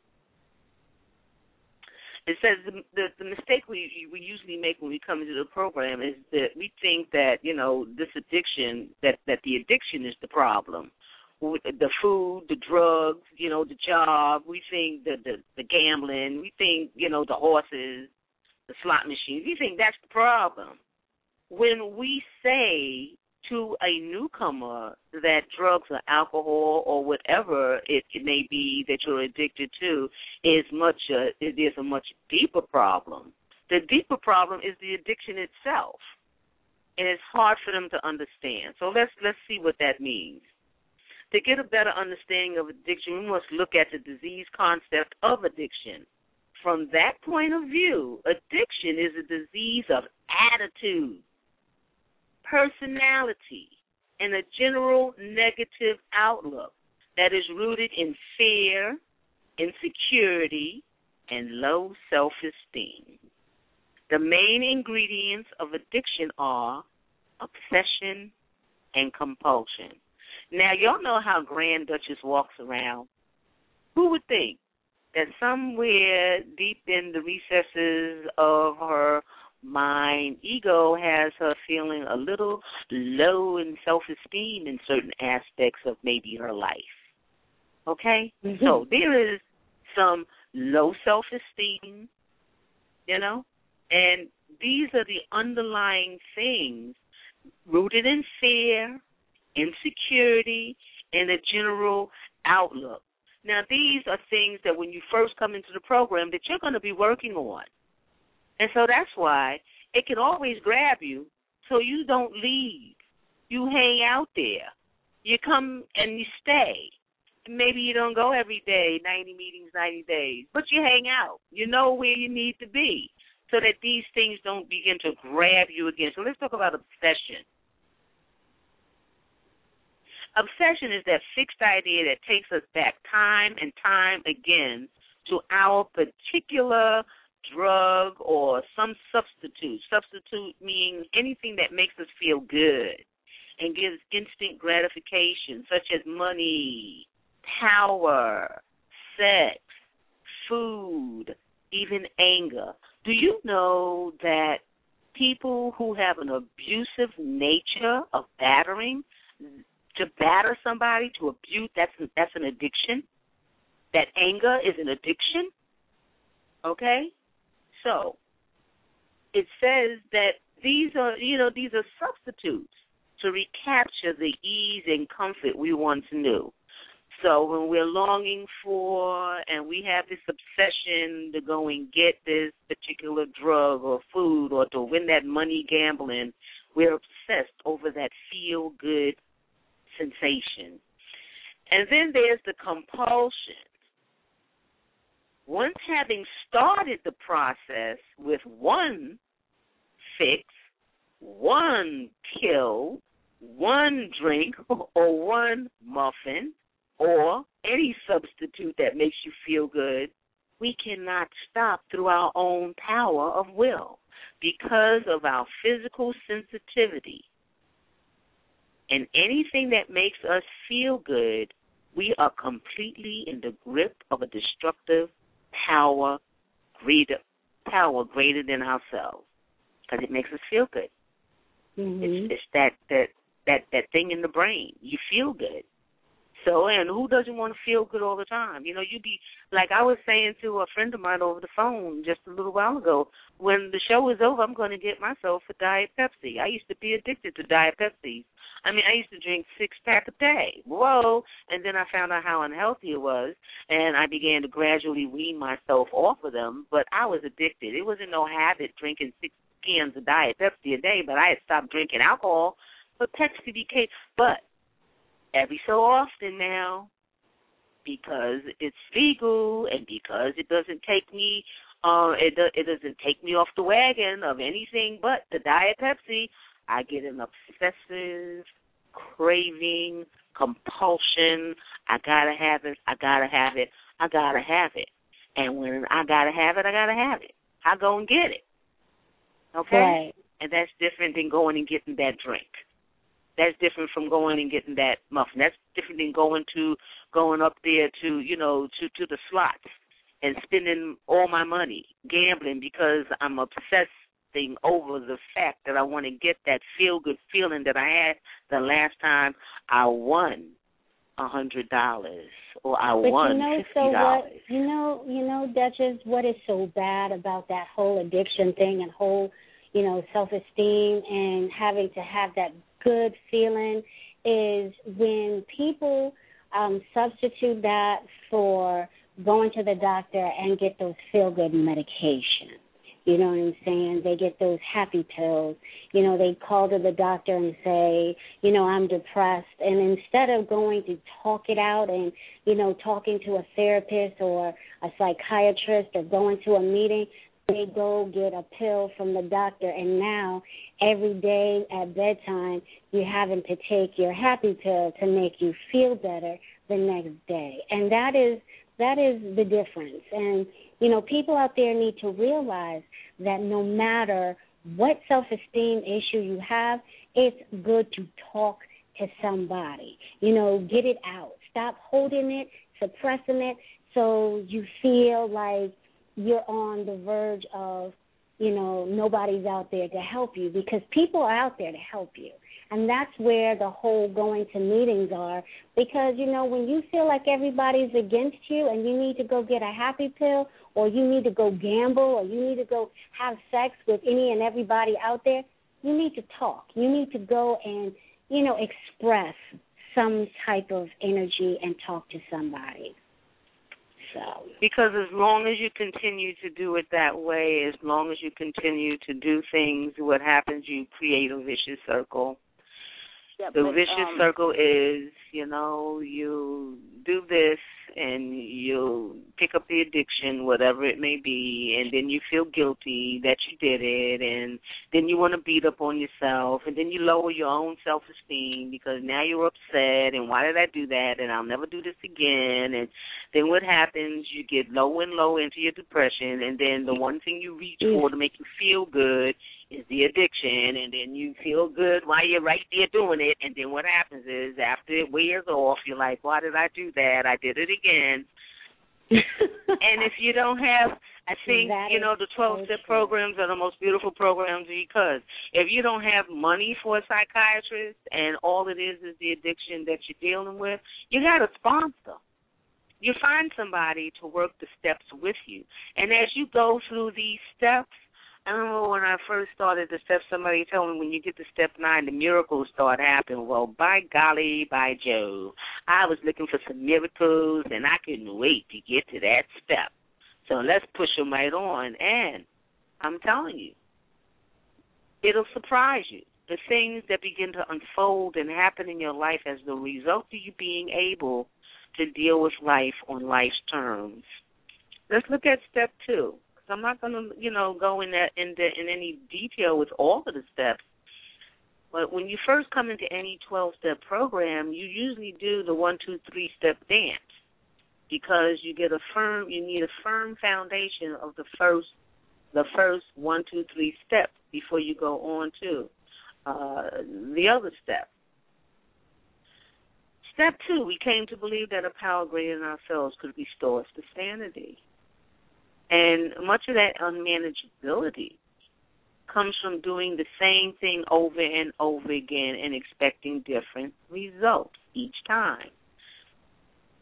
It says the, the, the mistake we we usually make when we come into the program is that we think that, you know, this addiction, that, that the addiction is the problem. The food, the drugs, you know, the job, we think the, the, the gambling, we think, you know, the horses, the slot machines, we think that's the problem. When we say to a newcomer that drugs or alcohol or whatever it, it may be that you're addicted to is much uh, it is a much deeper problem. The deeper problem is the addiction itself, and it's hard for them to understand. So let's let's see what that means. To get a better understanding of addiction, we must look at the disease concept of addiction. From that point of view, addiction is a disease of attitude, personality, and a general negative outlook that is rooted in fear, insecurity, and low self-esteem. The main ingredients of addiction are obsession and compulsion. Now, y'all know how Grand Duchess walks around. Who would think that somewhere deep in the recesses of her mind, ego has her feeling a little low in self-esteem in certain aspects of maybe her life? Okay? Mm-hmm. So there is some low self-esteem, you know, and these are the underlying things rooted in fear, insecurity, and a general outlook. Now, these are things that when you first come into the program that you're going to be working on. And so that's why it can always grab you so you don't leave. You hang out there. You come and you stay. Maybe you don't go every day, ninety meetings, ninety days, but you hang out. You know where you need to be so that these things don't begin to grab you again. So let's talk about obsession. Obsession is that fixed idea that takes us back time and time again to our particular drug or some substitute. Substitute meaning anything that makes us feel good and gives instant gratification, such as money, power, sex, food, even anger. Do you know that people who have an abusive nature of battering, to batter somebody, to abuse, that's that's an addiction? That anger is an addiction? Okay? So it says that these are, you know, these are substitutes to recapture the ease and comfort we once knew. So when we're longing for and we have this obsession to go and get this particular drug or food or to win that money gambling, we're obsessed over that feel-good sensation. And then there's the compulsion. Once having started the process with one fix, one pill, one drink, or one muffin, or any substitute that makes you feel good, we cannot stop through our own power of will because of our physical sensitivity. And anything that makes us feel good, we are completely in the grip of a destructive power greater, power greater than ourselves, because it makes us feel good. Mm-hmm. It's, it's that, that that that thing in the brain. You feel good. So, and who doesn't want to feel good all the time? You know, you be, like I was saying to a friend of mine over the phone just a little while ago, when the show is over, I'm going to get myself a Diet Pepsi. I used to be addicted to Diet Pepsi. I mean, I used to drink six-pack a day. Whoa. And then I found out how unhealthy it was, and I began to gradually wean myself off of them, but I was addicted. It wasn't no habit drinking six cans of Diet Pepsi a day, but I had stopped drinking alcohol, but Pepsi became, but every so often now, because it's legal and because it doesn't take me, uh, it, do, it doesn't take me off the wagon of anything but the Diet Pepsi, I get an obsessive craving, compulsion. I gotta have it. I gotta have it. I gotta have it. And when I gotta have it, I gotta have it. I go and get it. Okay? Right. And that's different than going and getting that drink. That's different from going and getting that muffin. That's different than going to going up there to, you know, to, to the slots and spending all my money gambling because I'm obsessing over the fact that I want to get that feel-good feeling that I had the last time I won a hundred dollars or I but won you know, fifty so dollars. what, you know, you know, Duchess, what is so bad about that whole addiction thing and whole, you know, self-esteem and having to have that good feeling is when people um, substitute that for going to the doctor and get those feel-good medication. You know what I'm saying? They get those happy pills. You know, they call to the doctor and say, you know, I'm depressed. And instead of going to talk it out and, you know, talking to a therapist or a psychiatrist or going to a meeting, they go get a pill from the doctor, and now every day at bedtime you're having to take your happy pill to make you feel better the next day. And that is that is the difference. And, you know, people out there need to realize that no matter what self-esteem issue you have, it's good to talk to somebody. You know, get it out. Stop holding it, suppressing it, so you feel like you're on the verge of, you know, nobody's out there to help you, because people are out there to help you. And that's where the whole going to meetings are, because, you know, when you feel like everybody's against you and you need to go get a happy pill or you need to go gamble or you need to go have sex with any and everybody out there, you need to talk. You need to go and, you know, express some type of energy and talk to somebody. So. Because as long as you continue to do it that way, as long as you continue to do things, what happens, you create a vicious circle. Yeah, the but, vicious um, circle is, you know, you do this and you pick up the addiction, whatever it may be, and then you feel guilty that you did it, and then you want to beat up on yourself, and then you lower your own self-esteem because now you're upset, and why did I do that, and I'll never do this again, and then what happens, you get low and low into your depression, and then the one thing you reach for to make you feel good is the addiction, and then you feel good while you're right there doing it, and then what happens is after it wears off, you're like, why did I do that? I did it again. And if you don't have, I think, that you know, the twelve-step so programs are the most beautiful programs because if you don't have money for a psychiatrist and all it is is the addiction that you're dealing with, you got a sponsor. You find somebody to work the steps with you. And as you go through these steps, I remember when I first started the steps, somebody told me when you get to step nine, the miracles start happening. Well, by golly, by Jove, I was looking for some miracles, and I couldn't wait to get to that step. So let's push them right on. And I'm telling you, it'll surprise you. The things that begin to unfold and happen in your life as the result of you being able to deal with life on life's terms. Let's look at step two. I'm not going to, you know, go in that in, the, in any detail with all of the steps. But when you first come into any twelve-step program, you usually do the one, two, three-step dance because you get a firm, you need a firm foundation of the first, the first one, two, three steps before you go on to uh, the other step. Step two, we came to believe that a power greater than ourselves could restore us to sanity. And much of that unmanageability comes from doing the same thing over and over again and expecting different results each time.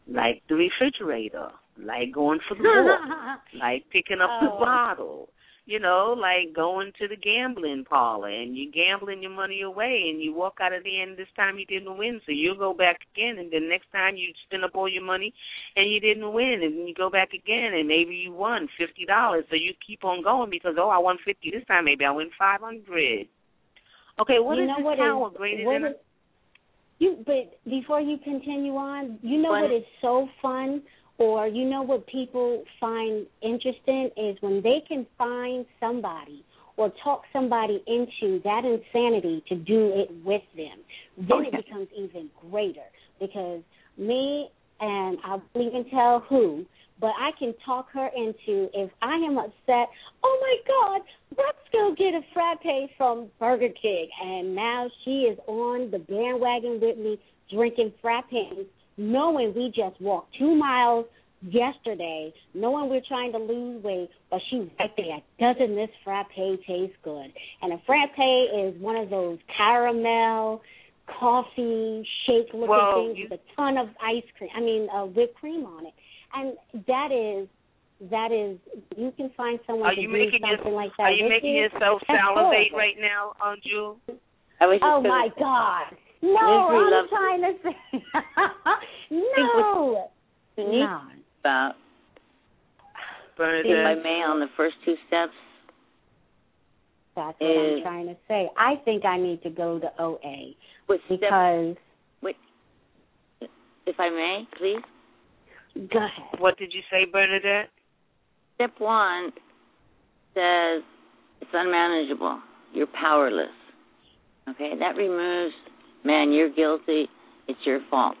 like the refrigerator, like going for the book, like picking up oh. the bottle, you know, like going to the gambling parlor and you gambling your money away and you walk out of there and this time you didn't win, so you go back again and then next time you spend up all your money and you didn't win and then you go back again and maybe you won fifty dollars, so you keep on going because, oh, I won fifty this time, maybe I win five hundred. Okay, what you is know this what power is, greater what than is, you? But before you continue on, you know what is so fun, or you know what people find interesting is when they can find somebody or talk somebody into that insanity to do it with them. Then okay. it becomes even greater because me and I won't even tell who, but I can talk her into, if I am upset, oh, my God, let's go get a frappe from Burger King. And now she is on the bandwagon with me drinking frappes, knowing we just walked two miles yesterday, knowing we're trying to lose weight, but she's right there. Doesn't this frappe taste good? And a frappe is one of those caramel, coffee, shake-looking well, things you... with a ton of ice cream, I mean, uh, whipped cream on it. And that is, that is, you can find someone are to you do making something your, like that. Are you with making you. yourself That's salivate horrible. right now, um, Jewel? I was just Oh, gonna, my God. No, Misery I'm trying to say. no. No. About Bernadette. if I may, on the first two steps. That's what is, I'm trying to say. I think I need to go to O A with because. Step, wait, if I may, please. Go ahead. What did you say, Bernadette? Step one says it's unmanageable. You're powerless. Okay, that removes, man, you're guilty. It's your fault.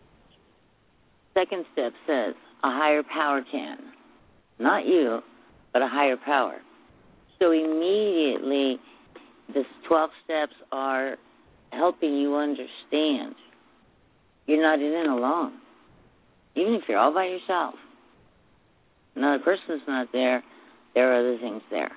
Second step says a higher power can. Not you, but a higher power. So immediately, the twelve steps are helping you understand you're not in it alone. Even if you're all by yourself, another person's not there, there are other things there.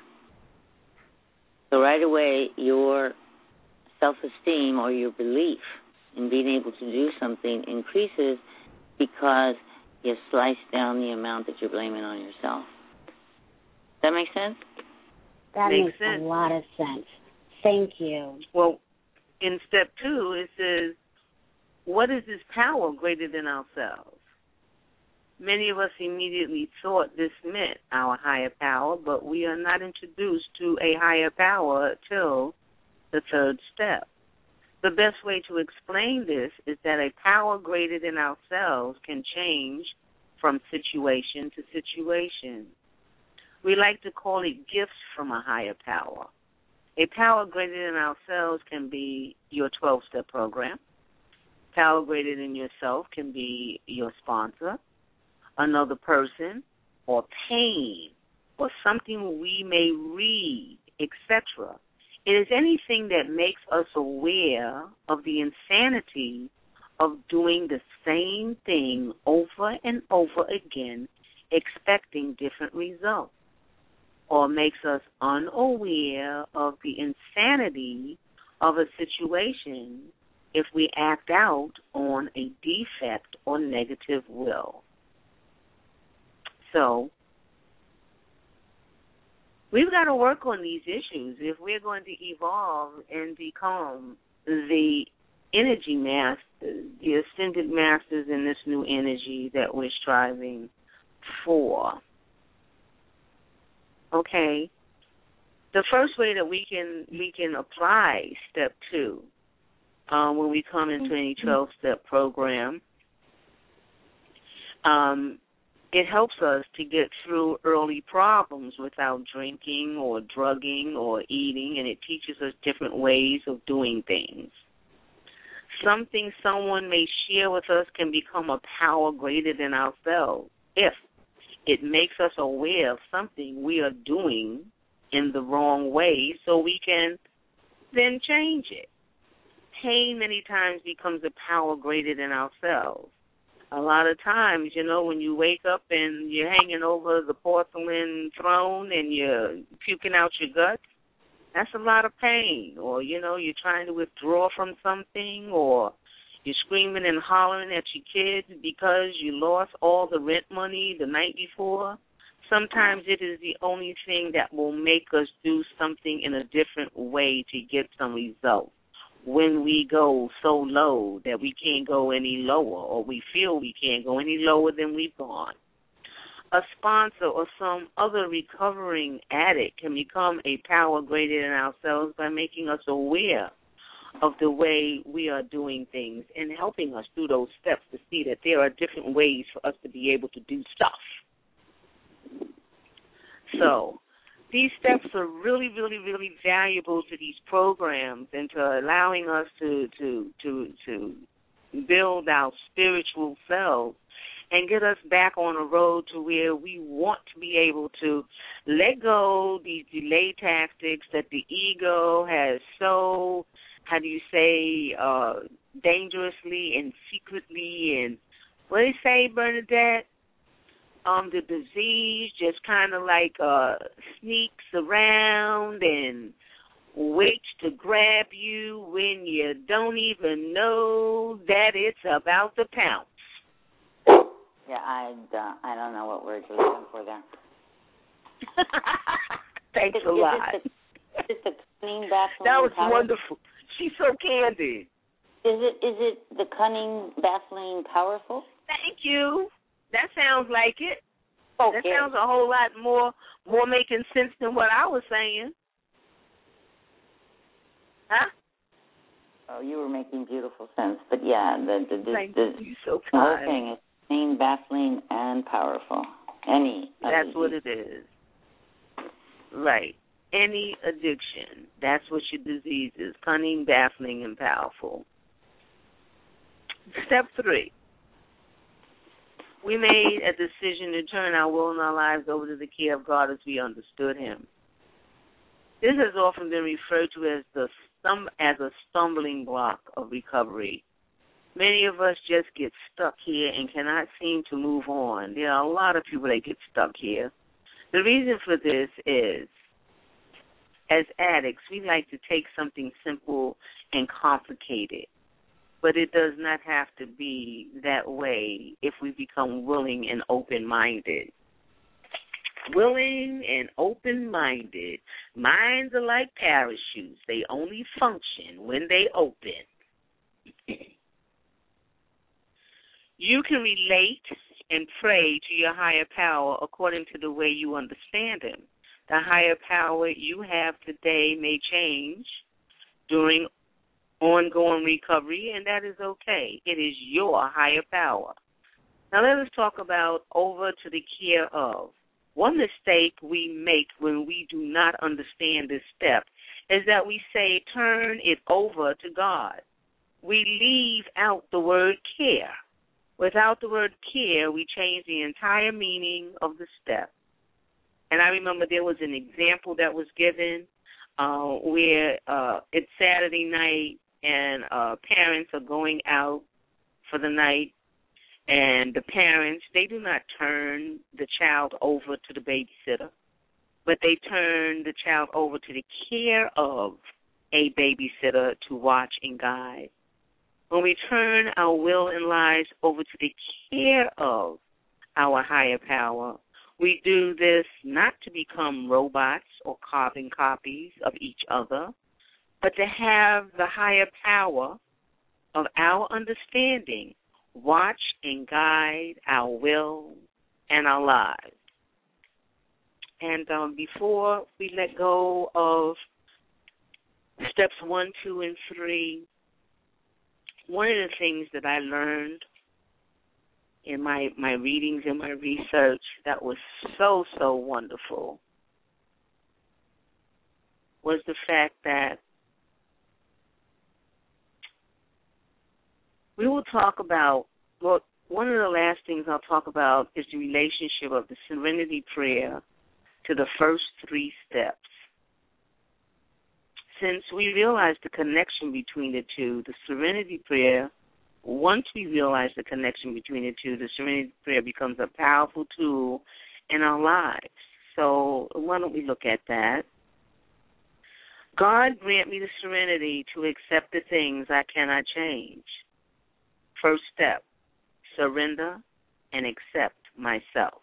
So right away, your self-esteem or your belief in being able to do something increases because you slice down the amount that you're blaming on yourself. Does that make sense? That makes, makes sense. a lot of sense. Thank you. Well, in step two, it says, what is this power greater than ourselves? Many of us immediately thought this meant our higher power, but we are not introduced to a higher power till the third step. The best way to explain this is that a power greater than ourselves can change from situation to situation. We like to call it gifts from a higher power. A power greater than ourselves can be your twelve-step program. Power greater than yourself can be your sponsor, another person, or pain, or something we may read, et cetera. It is anything that makes us aware of the insanity of doing the same thing over and over again, expecting different results, or makes us unaware of the insanity of a situation if we act out on a defect or negative will. So, we've got to work on these issues if we're going to evolve and become the energy masters, the ascended masters in this new energy that we're striving for. Okay. The first way that we can we can apply step two um, when we come into any twelve-step program, um, it helps us to get through early problems without drinking or drugging or eating, and it teaches us different ways of doing things. Something someone may share with us can become a power greater than ourselves if it makes us aware of something we are doing in the wrong way so we can then change it. Pain many times becomes a power greater than ourselves. A lot of times, you know, when you wake up and you're hanging over the porcelain throne and you're puking out your guts, that's a lot of pain. Or, you know, you're trying to withdraw from something, or You're screaming and hollering at your kids because you lost all the rent money the night before. Sometimes it is the only thing that will make us do something in a different way to get some results. When we go so low that we can't go any lower, or we feel we can't go any lower than we've gone. A sponsor or some other recovering addict can become a power greater than ourselves by making us aware of the way we are doing things and helping us through those steps to see that there are different ways for us to be able to do stuff. So these steps are really, really, really valuable to these programs and to allowing us to to to, to build our spiritual selves and get us back on a road to where we want to be able to let go these delay tactics that the ego has so, how do you say, uh, dangerously and secretly, and what do you say, Bernadette? Um, the disease just kind of like uh, sneaks around and waits to grab you when you don't even know that it's about to pounce. Yeah, I uh, I don't know what words you're looking for there. Thanks is, a lot. Is it the cunning baffling? That was powerful? Wonderful. She's so candid. Is it is it the cunning, baffling, powerful? Thank you. That sounds like it. Okay. That sounds a whole lot more more making sense than what I was saying. Huh? Oh, you were making beautiful sense. But yeah, the the the, Thank the, you so the whole kind. thing is cunning, baffling, and powerful. Any. That's what it is. Right. Any addiction. That's what your disease is. Cunning, baffling, and powerful. Step three. We made a decision to turn our will and our lives over to the care of God as we understood Him. This has often been referred to as the stum- as a stumbling block of recovery. Many of us just get stuck here and cannot seem to move on. There are a lot of people that get stuck here. The reason for this is, as addicts, we like to take something simple and complicate it. But it does not have to be that way if we become willing and open-minded. Willing and open-minded. Minds are like parachutes. They only function when they open. You can relate and pray to your higher power according to the way you understand Him. The higher power you have today may change during ongoing recovery, and that is okay. It is your higher power. Now let us talk about over to the care of. One mistake we make when we do not understand this step is that we say, turn it over to God. We leave out the word care. Without the word care, we change the entire meaning of the step. And I remember there was an example that was given uh, where uh, it's Saturday night and uh, parents are going out for the night, and the parents, they do not turn the child over to the babysitter, but they turn the child over to the care of a babysitter to watch and guide. When we turn our will and lives over to the care of our higher power, we do this not to become robots or carbon copies of each other, but to have the higher power of our understanding watch and guide our will and our lives. And um, before we let go of steps one, two, and three, one of the things that I learned in my, my readings and my research that was so, so wonderful was the fact that we will talk about, well, one of the last things I'll talk about is the relationship of the Serenity Prayer to the first three steps. Since we realize the connection between the two, the Serenity Prayer, once we realize the connection between the two, the Serenity Prayer becomes a powerful tool in our lives. So why don't we look at that? God grant me the serenity to accept the things I cannot change, First step, surrender and accept myself.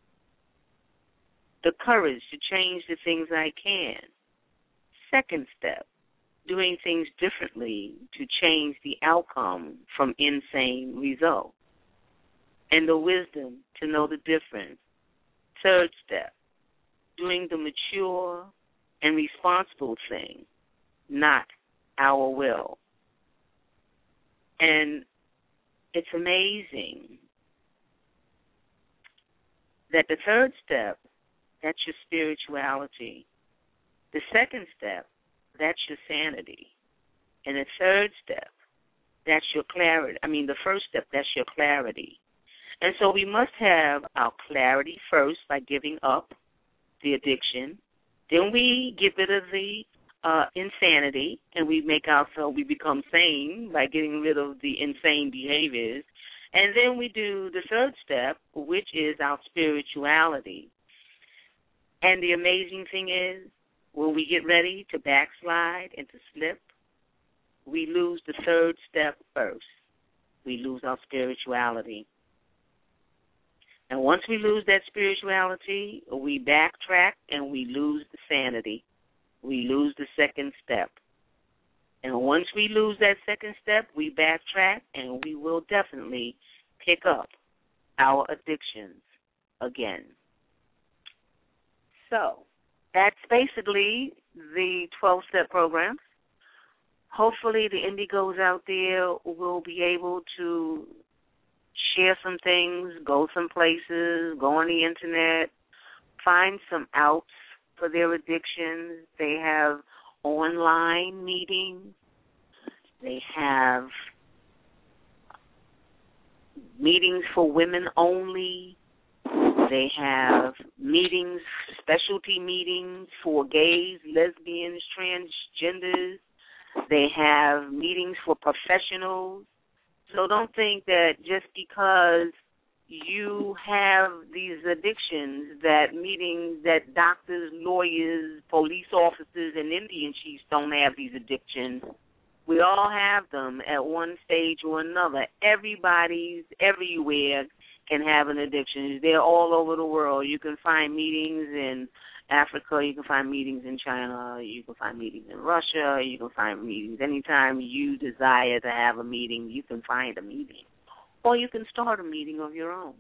The courage to change the things I can. Second step, doing things differently to change the outcome from insane results. And the wisdom to know the difference. Third step, doing the mature and responsible thing, not our will. And it's amazing that the third step, that's your spirituality. The second step, that's your sanity. And the third step, that's your clarity. I mean, the first step, that's your clarity. And so we must have our clarity first by giving up the addiction. Then we get rid of the uh, insanity, and we make ourselves, we become sane by getting rid of the insane behaviors. And then we do the third step, which is our spirituality. And the amazing thing is, when we get ready to backslide and to slip, we lose the third step first. We lose our spirituality. And once we lose that spirituality, we backtrack and we lose the sanity. We lose the second step. And once we lose that second step, we backtrack and we will definitely pick up our addictions again. So that's basically the twelve-step program. Hopefully the Indigos out there will be able to share some things, go some places, go on the Internet, find some outs for their addictions. They have online meetings. They have meetings for women only. They have meetings, specialty meetings for gays, lesbians, transgenders. They have meetings for professionals. So don't think that just because you have these addictions, that meetings, that doctors, lawyers, police officers, and Indian chiefs don't have these addictions. We all have them at one stage or another. Everybody's everywhere can have an addiction. They're all over the world. You can find meetings in Africa. You can find meetings in China. You can find meetings in Russia. You can find meetings anytime you desire to have a meeting. You can find a meeting, or you can start a meeting of your own.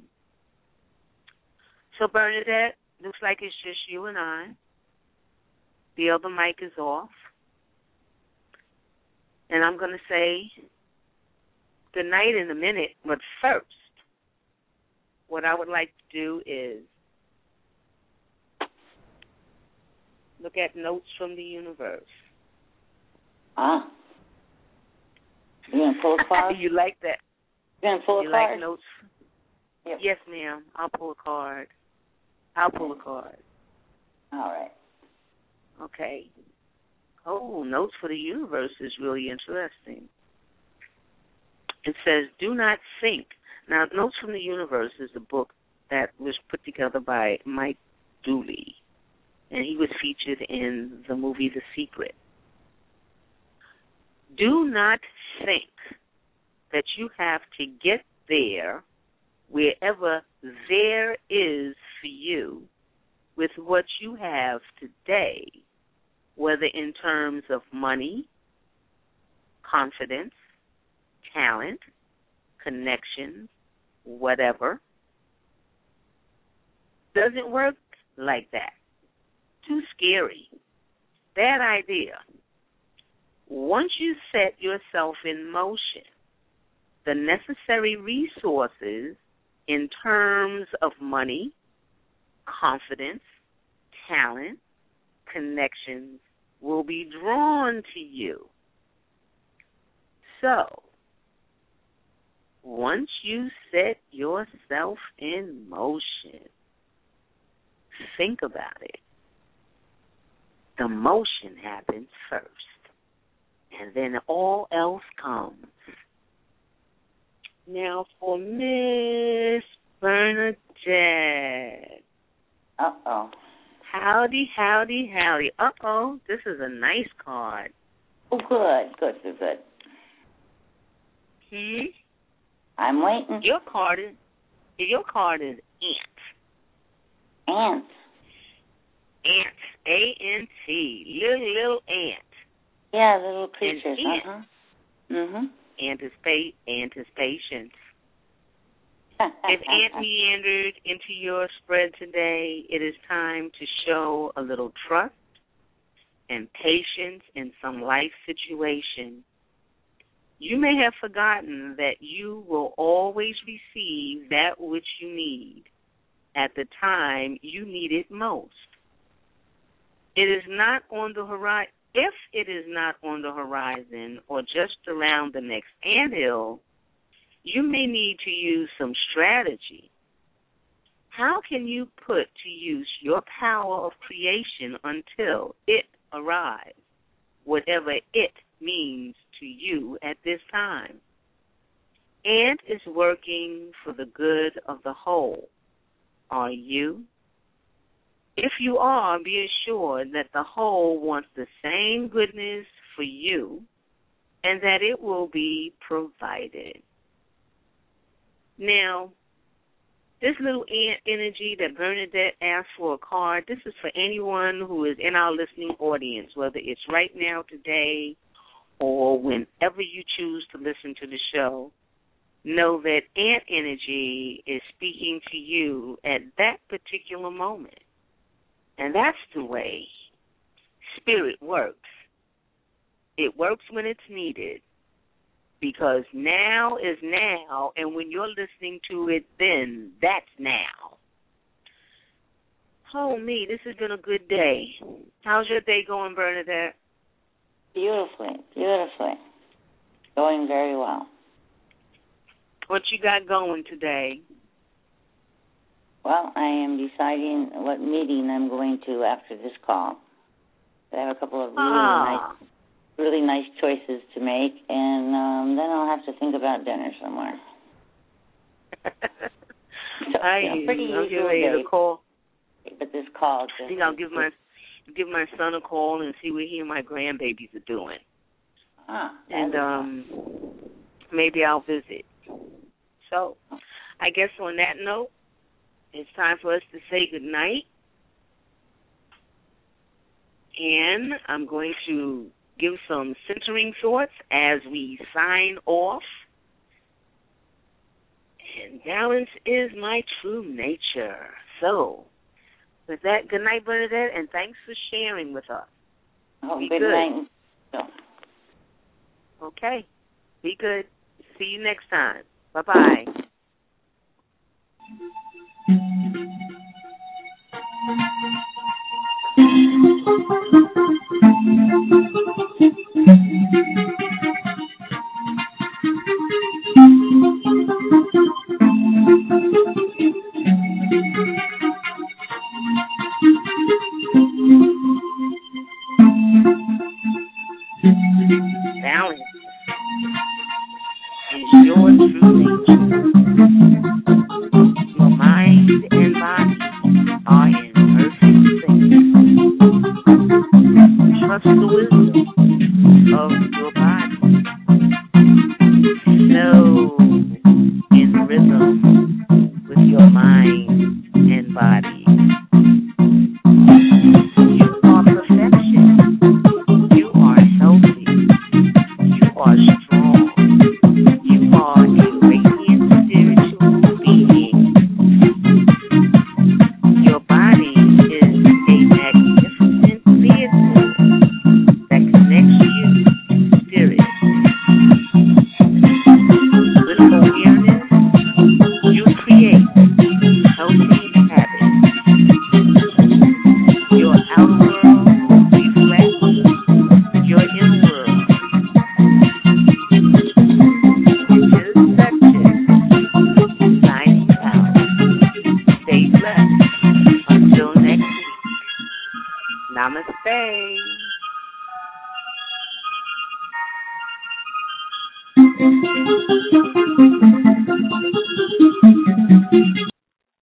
So Bernadette, looks like it's just you and I. The other mic is off, and I'm going to say good night in a minute. But first, what I would like to do is look at notes from the universe. Ah. You going to pull a card? You like that? You going to pull a you card? like notes? Yep. Yes, ma'am. I'll pull a card. I'll pull a card. All right. Okay. Oh, notes for the universe is really interesting. It says, do not think. Now, Notes from the Universe is a book that was put together by Mike Dooley, and he was featured in the movie The Secret. Do not think that you have to get there wherever there is for you with what you have today, whether in terms of money, confidence, talent, connections, whatever. Doesn't work like that. Too scary. Bad idea. Once you set yourself in motion, the necessary resources in terms of money, confidence, talent, connections will be drawn to you. So, once you set yourself in motion, think about it. The motion happens first, and then all else comes. Now for Miss Bernadette. Uh-oh. Howdy, howdy, howdy. Uh-oh, this is a nice card. Oh, good, good, good, good. Hmm? I'm waiting. Your card is your card is ant. Ants. Ant. A N T. Little little ant. Yeah, little creatures. Ant. Uh-huh. Mhm. Ant is pa- ant is patience. If ant meandered into your spread today, it is time to show a little trust and patience in some life situation. You may have forgotten that you will always receive that which you need at the time you need it most. It is not on the horizon. If it is not on the horizon or just around the next anthill, you may need to use some strategy. How can you put to use your power of creation until it arrives, whatever it means to you at this time? Ant is working for the good of the whole. Are you? If you are, be assured that the whole wants the same goodness for you and that it will be provided. Now, this little ant energy that Bernadette asked for a card, this is for anyone who is in our listening audience, whether it's right now, today, or whenever you choose to listen to the show. Know that ant energy is speaking to you at that particular moment. And that's the way spirit works. It works when it's needed. Because now is now, and when you're listening to it, then that's now. Oh, me, this has been a good day. How's your day going, Bernadette? Beautifully, beautifully. Going very well. What you got going today? Well, I am deciding what meeting I'm going to after this call. I have a couple of really ah. nice really nice choices to make, and um, then I'll have to think about dinner somewhere. So, I you know, pretty I'll usual give day, a call. But this call just... I think I'll give my give my son a call and see what he and my grandbabies are doing. Ah, and um, maybe I'll visit. So I guess on that note, it's time for us to say good night. And I'm going to give some centering thoughts as we sign off. And balance is my true nature. So, with that, good night, Bernadette, and thanks for sharing with us. Oh, Be good, good night. Okay. Be good. See you next time. Bye-bye. Balance is your true nature. Your mind and body are in perfect sync. Trust the wisdom of your body. Flow in rhythm with your mind and body. You are perfection. You are healthy. You are strong. You are a radiant spiritual being. Your body is a magnificent vehicle that connects you to spirit. With awareness, you create healthy habits. Your outer world reflects your inner world. This is Duchess, signing out. Stay blessed. Until next week. Namaste. Thank you.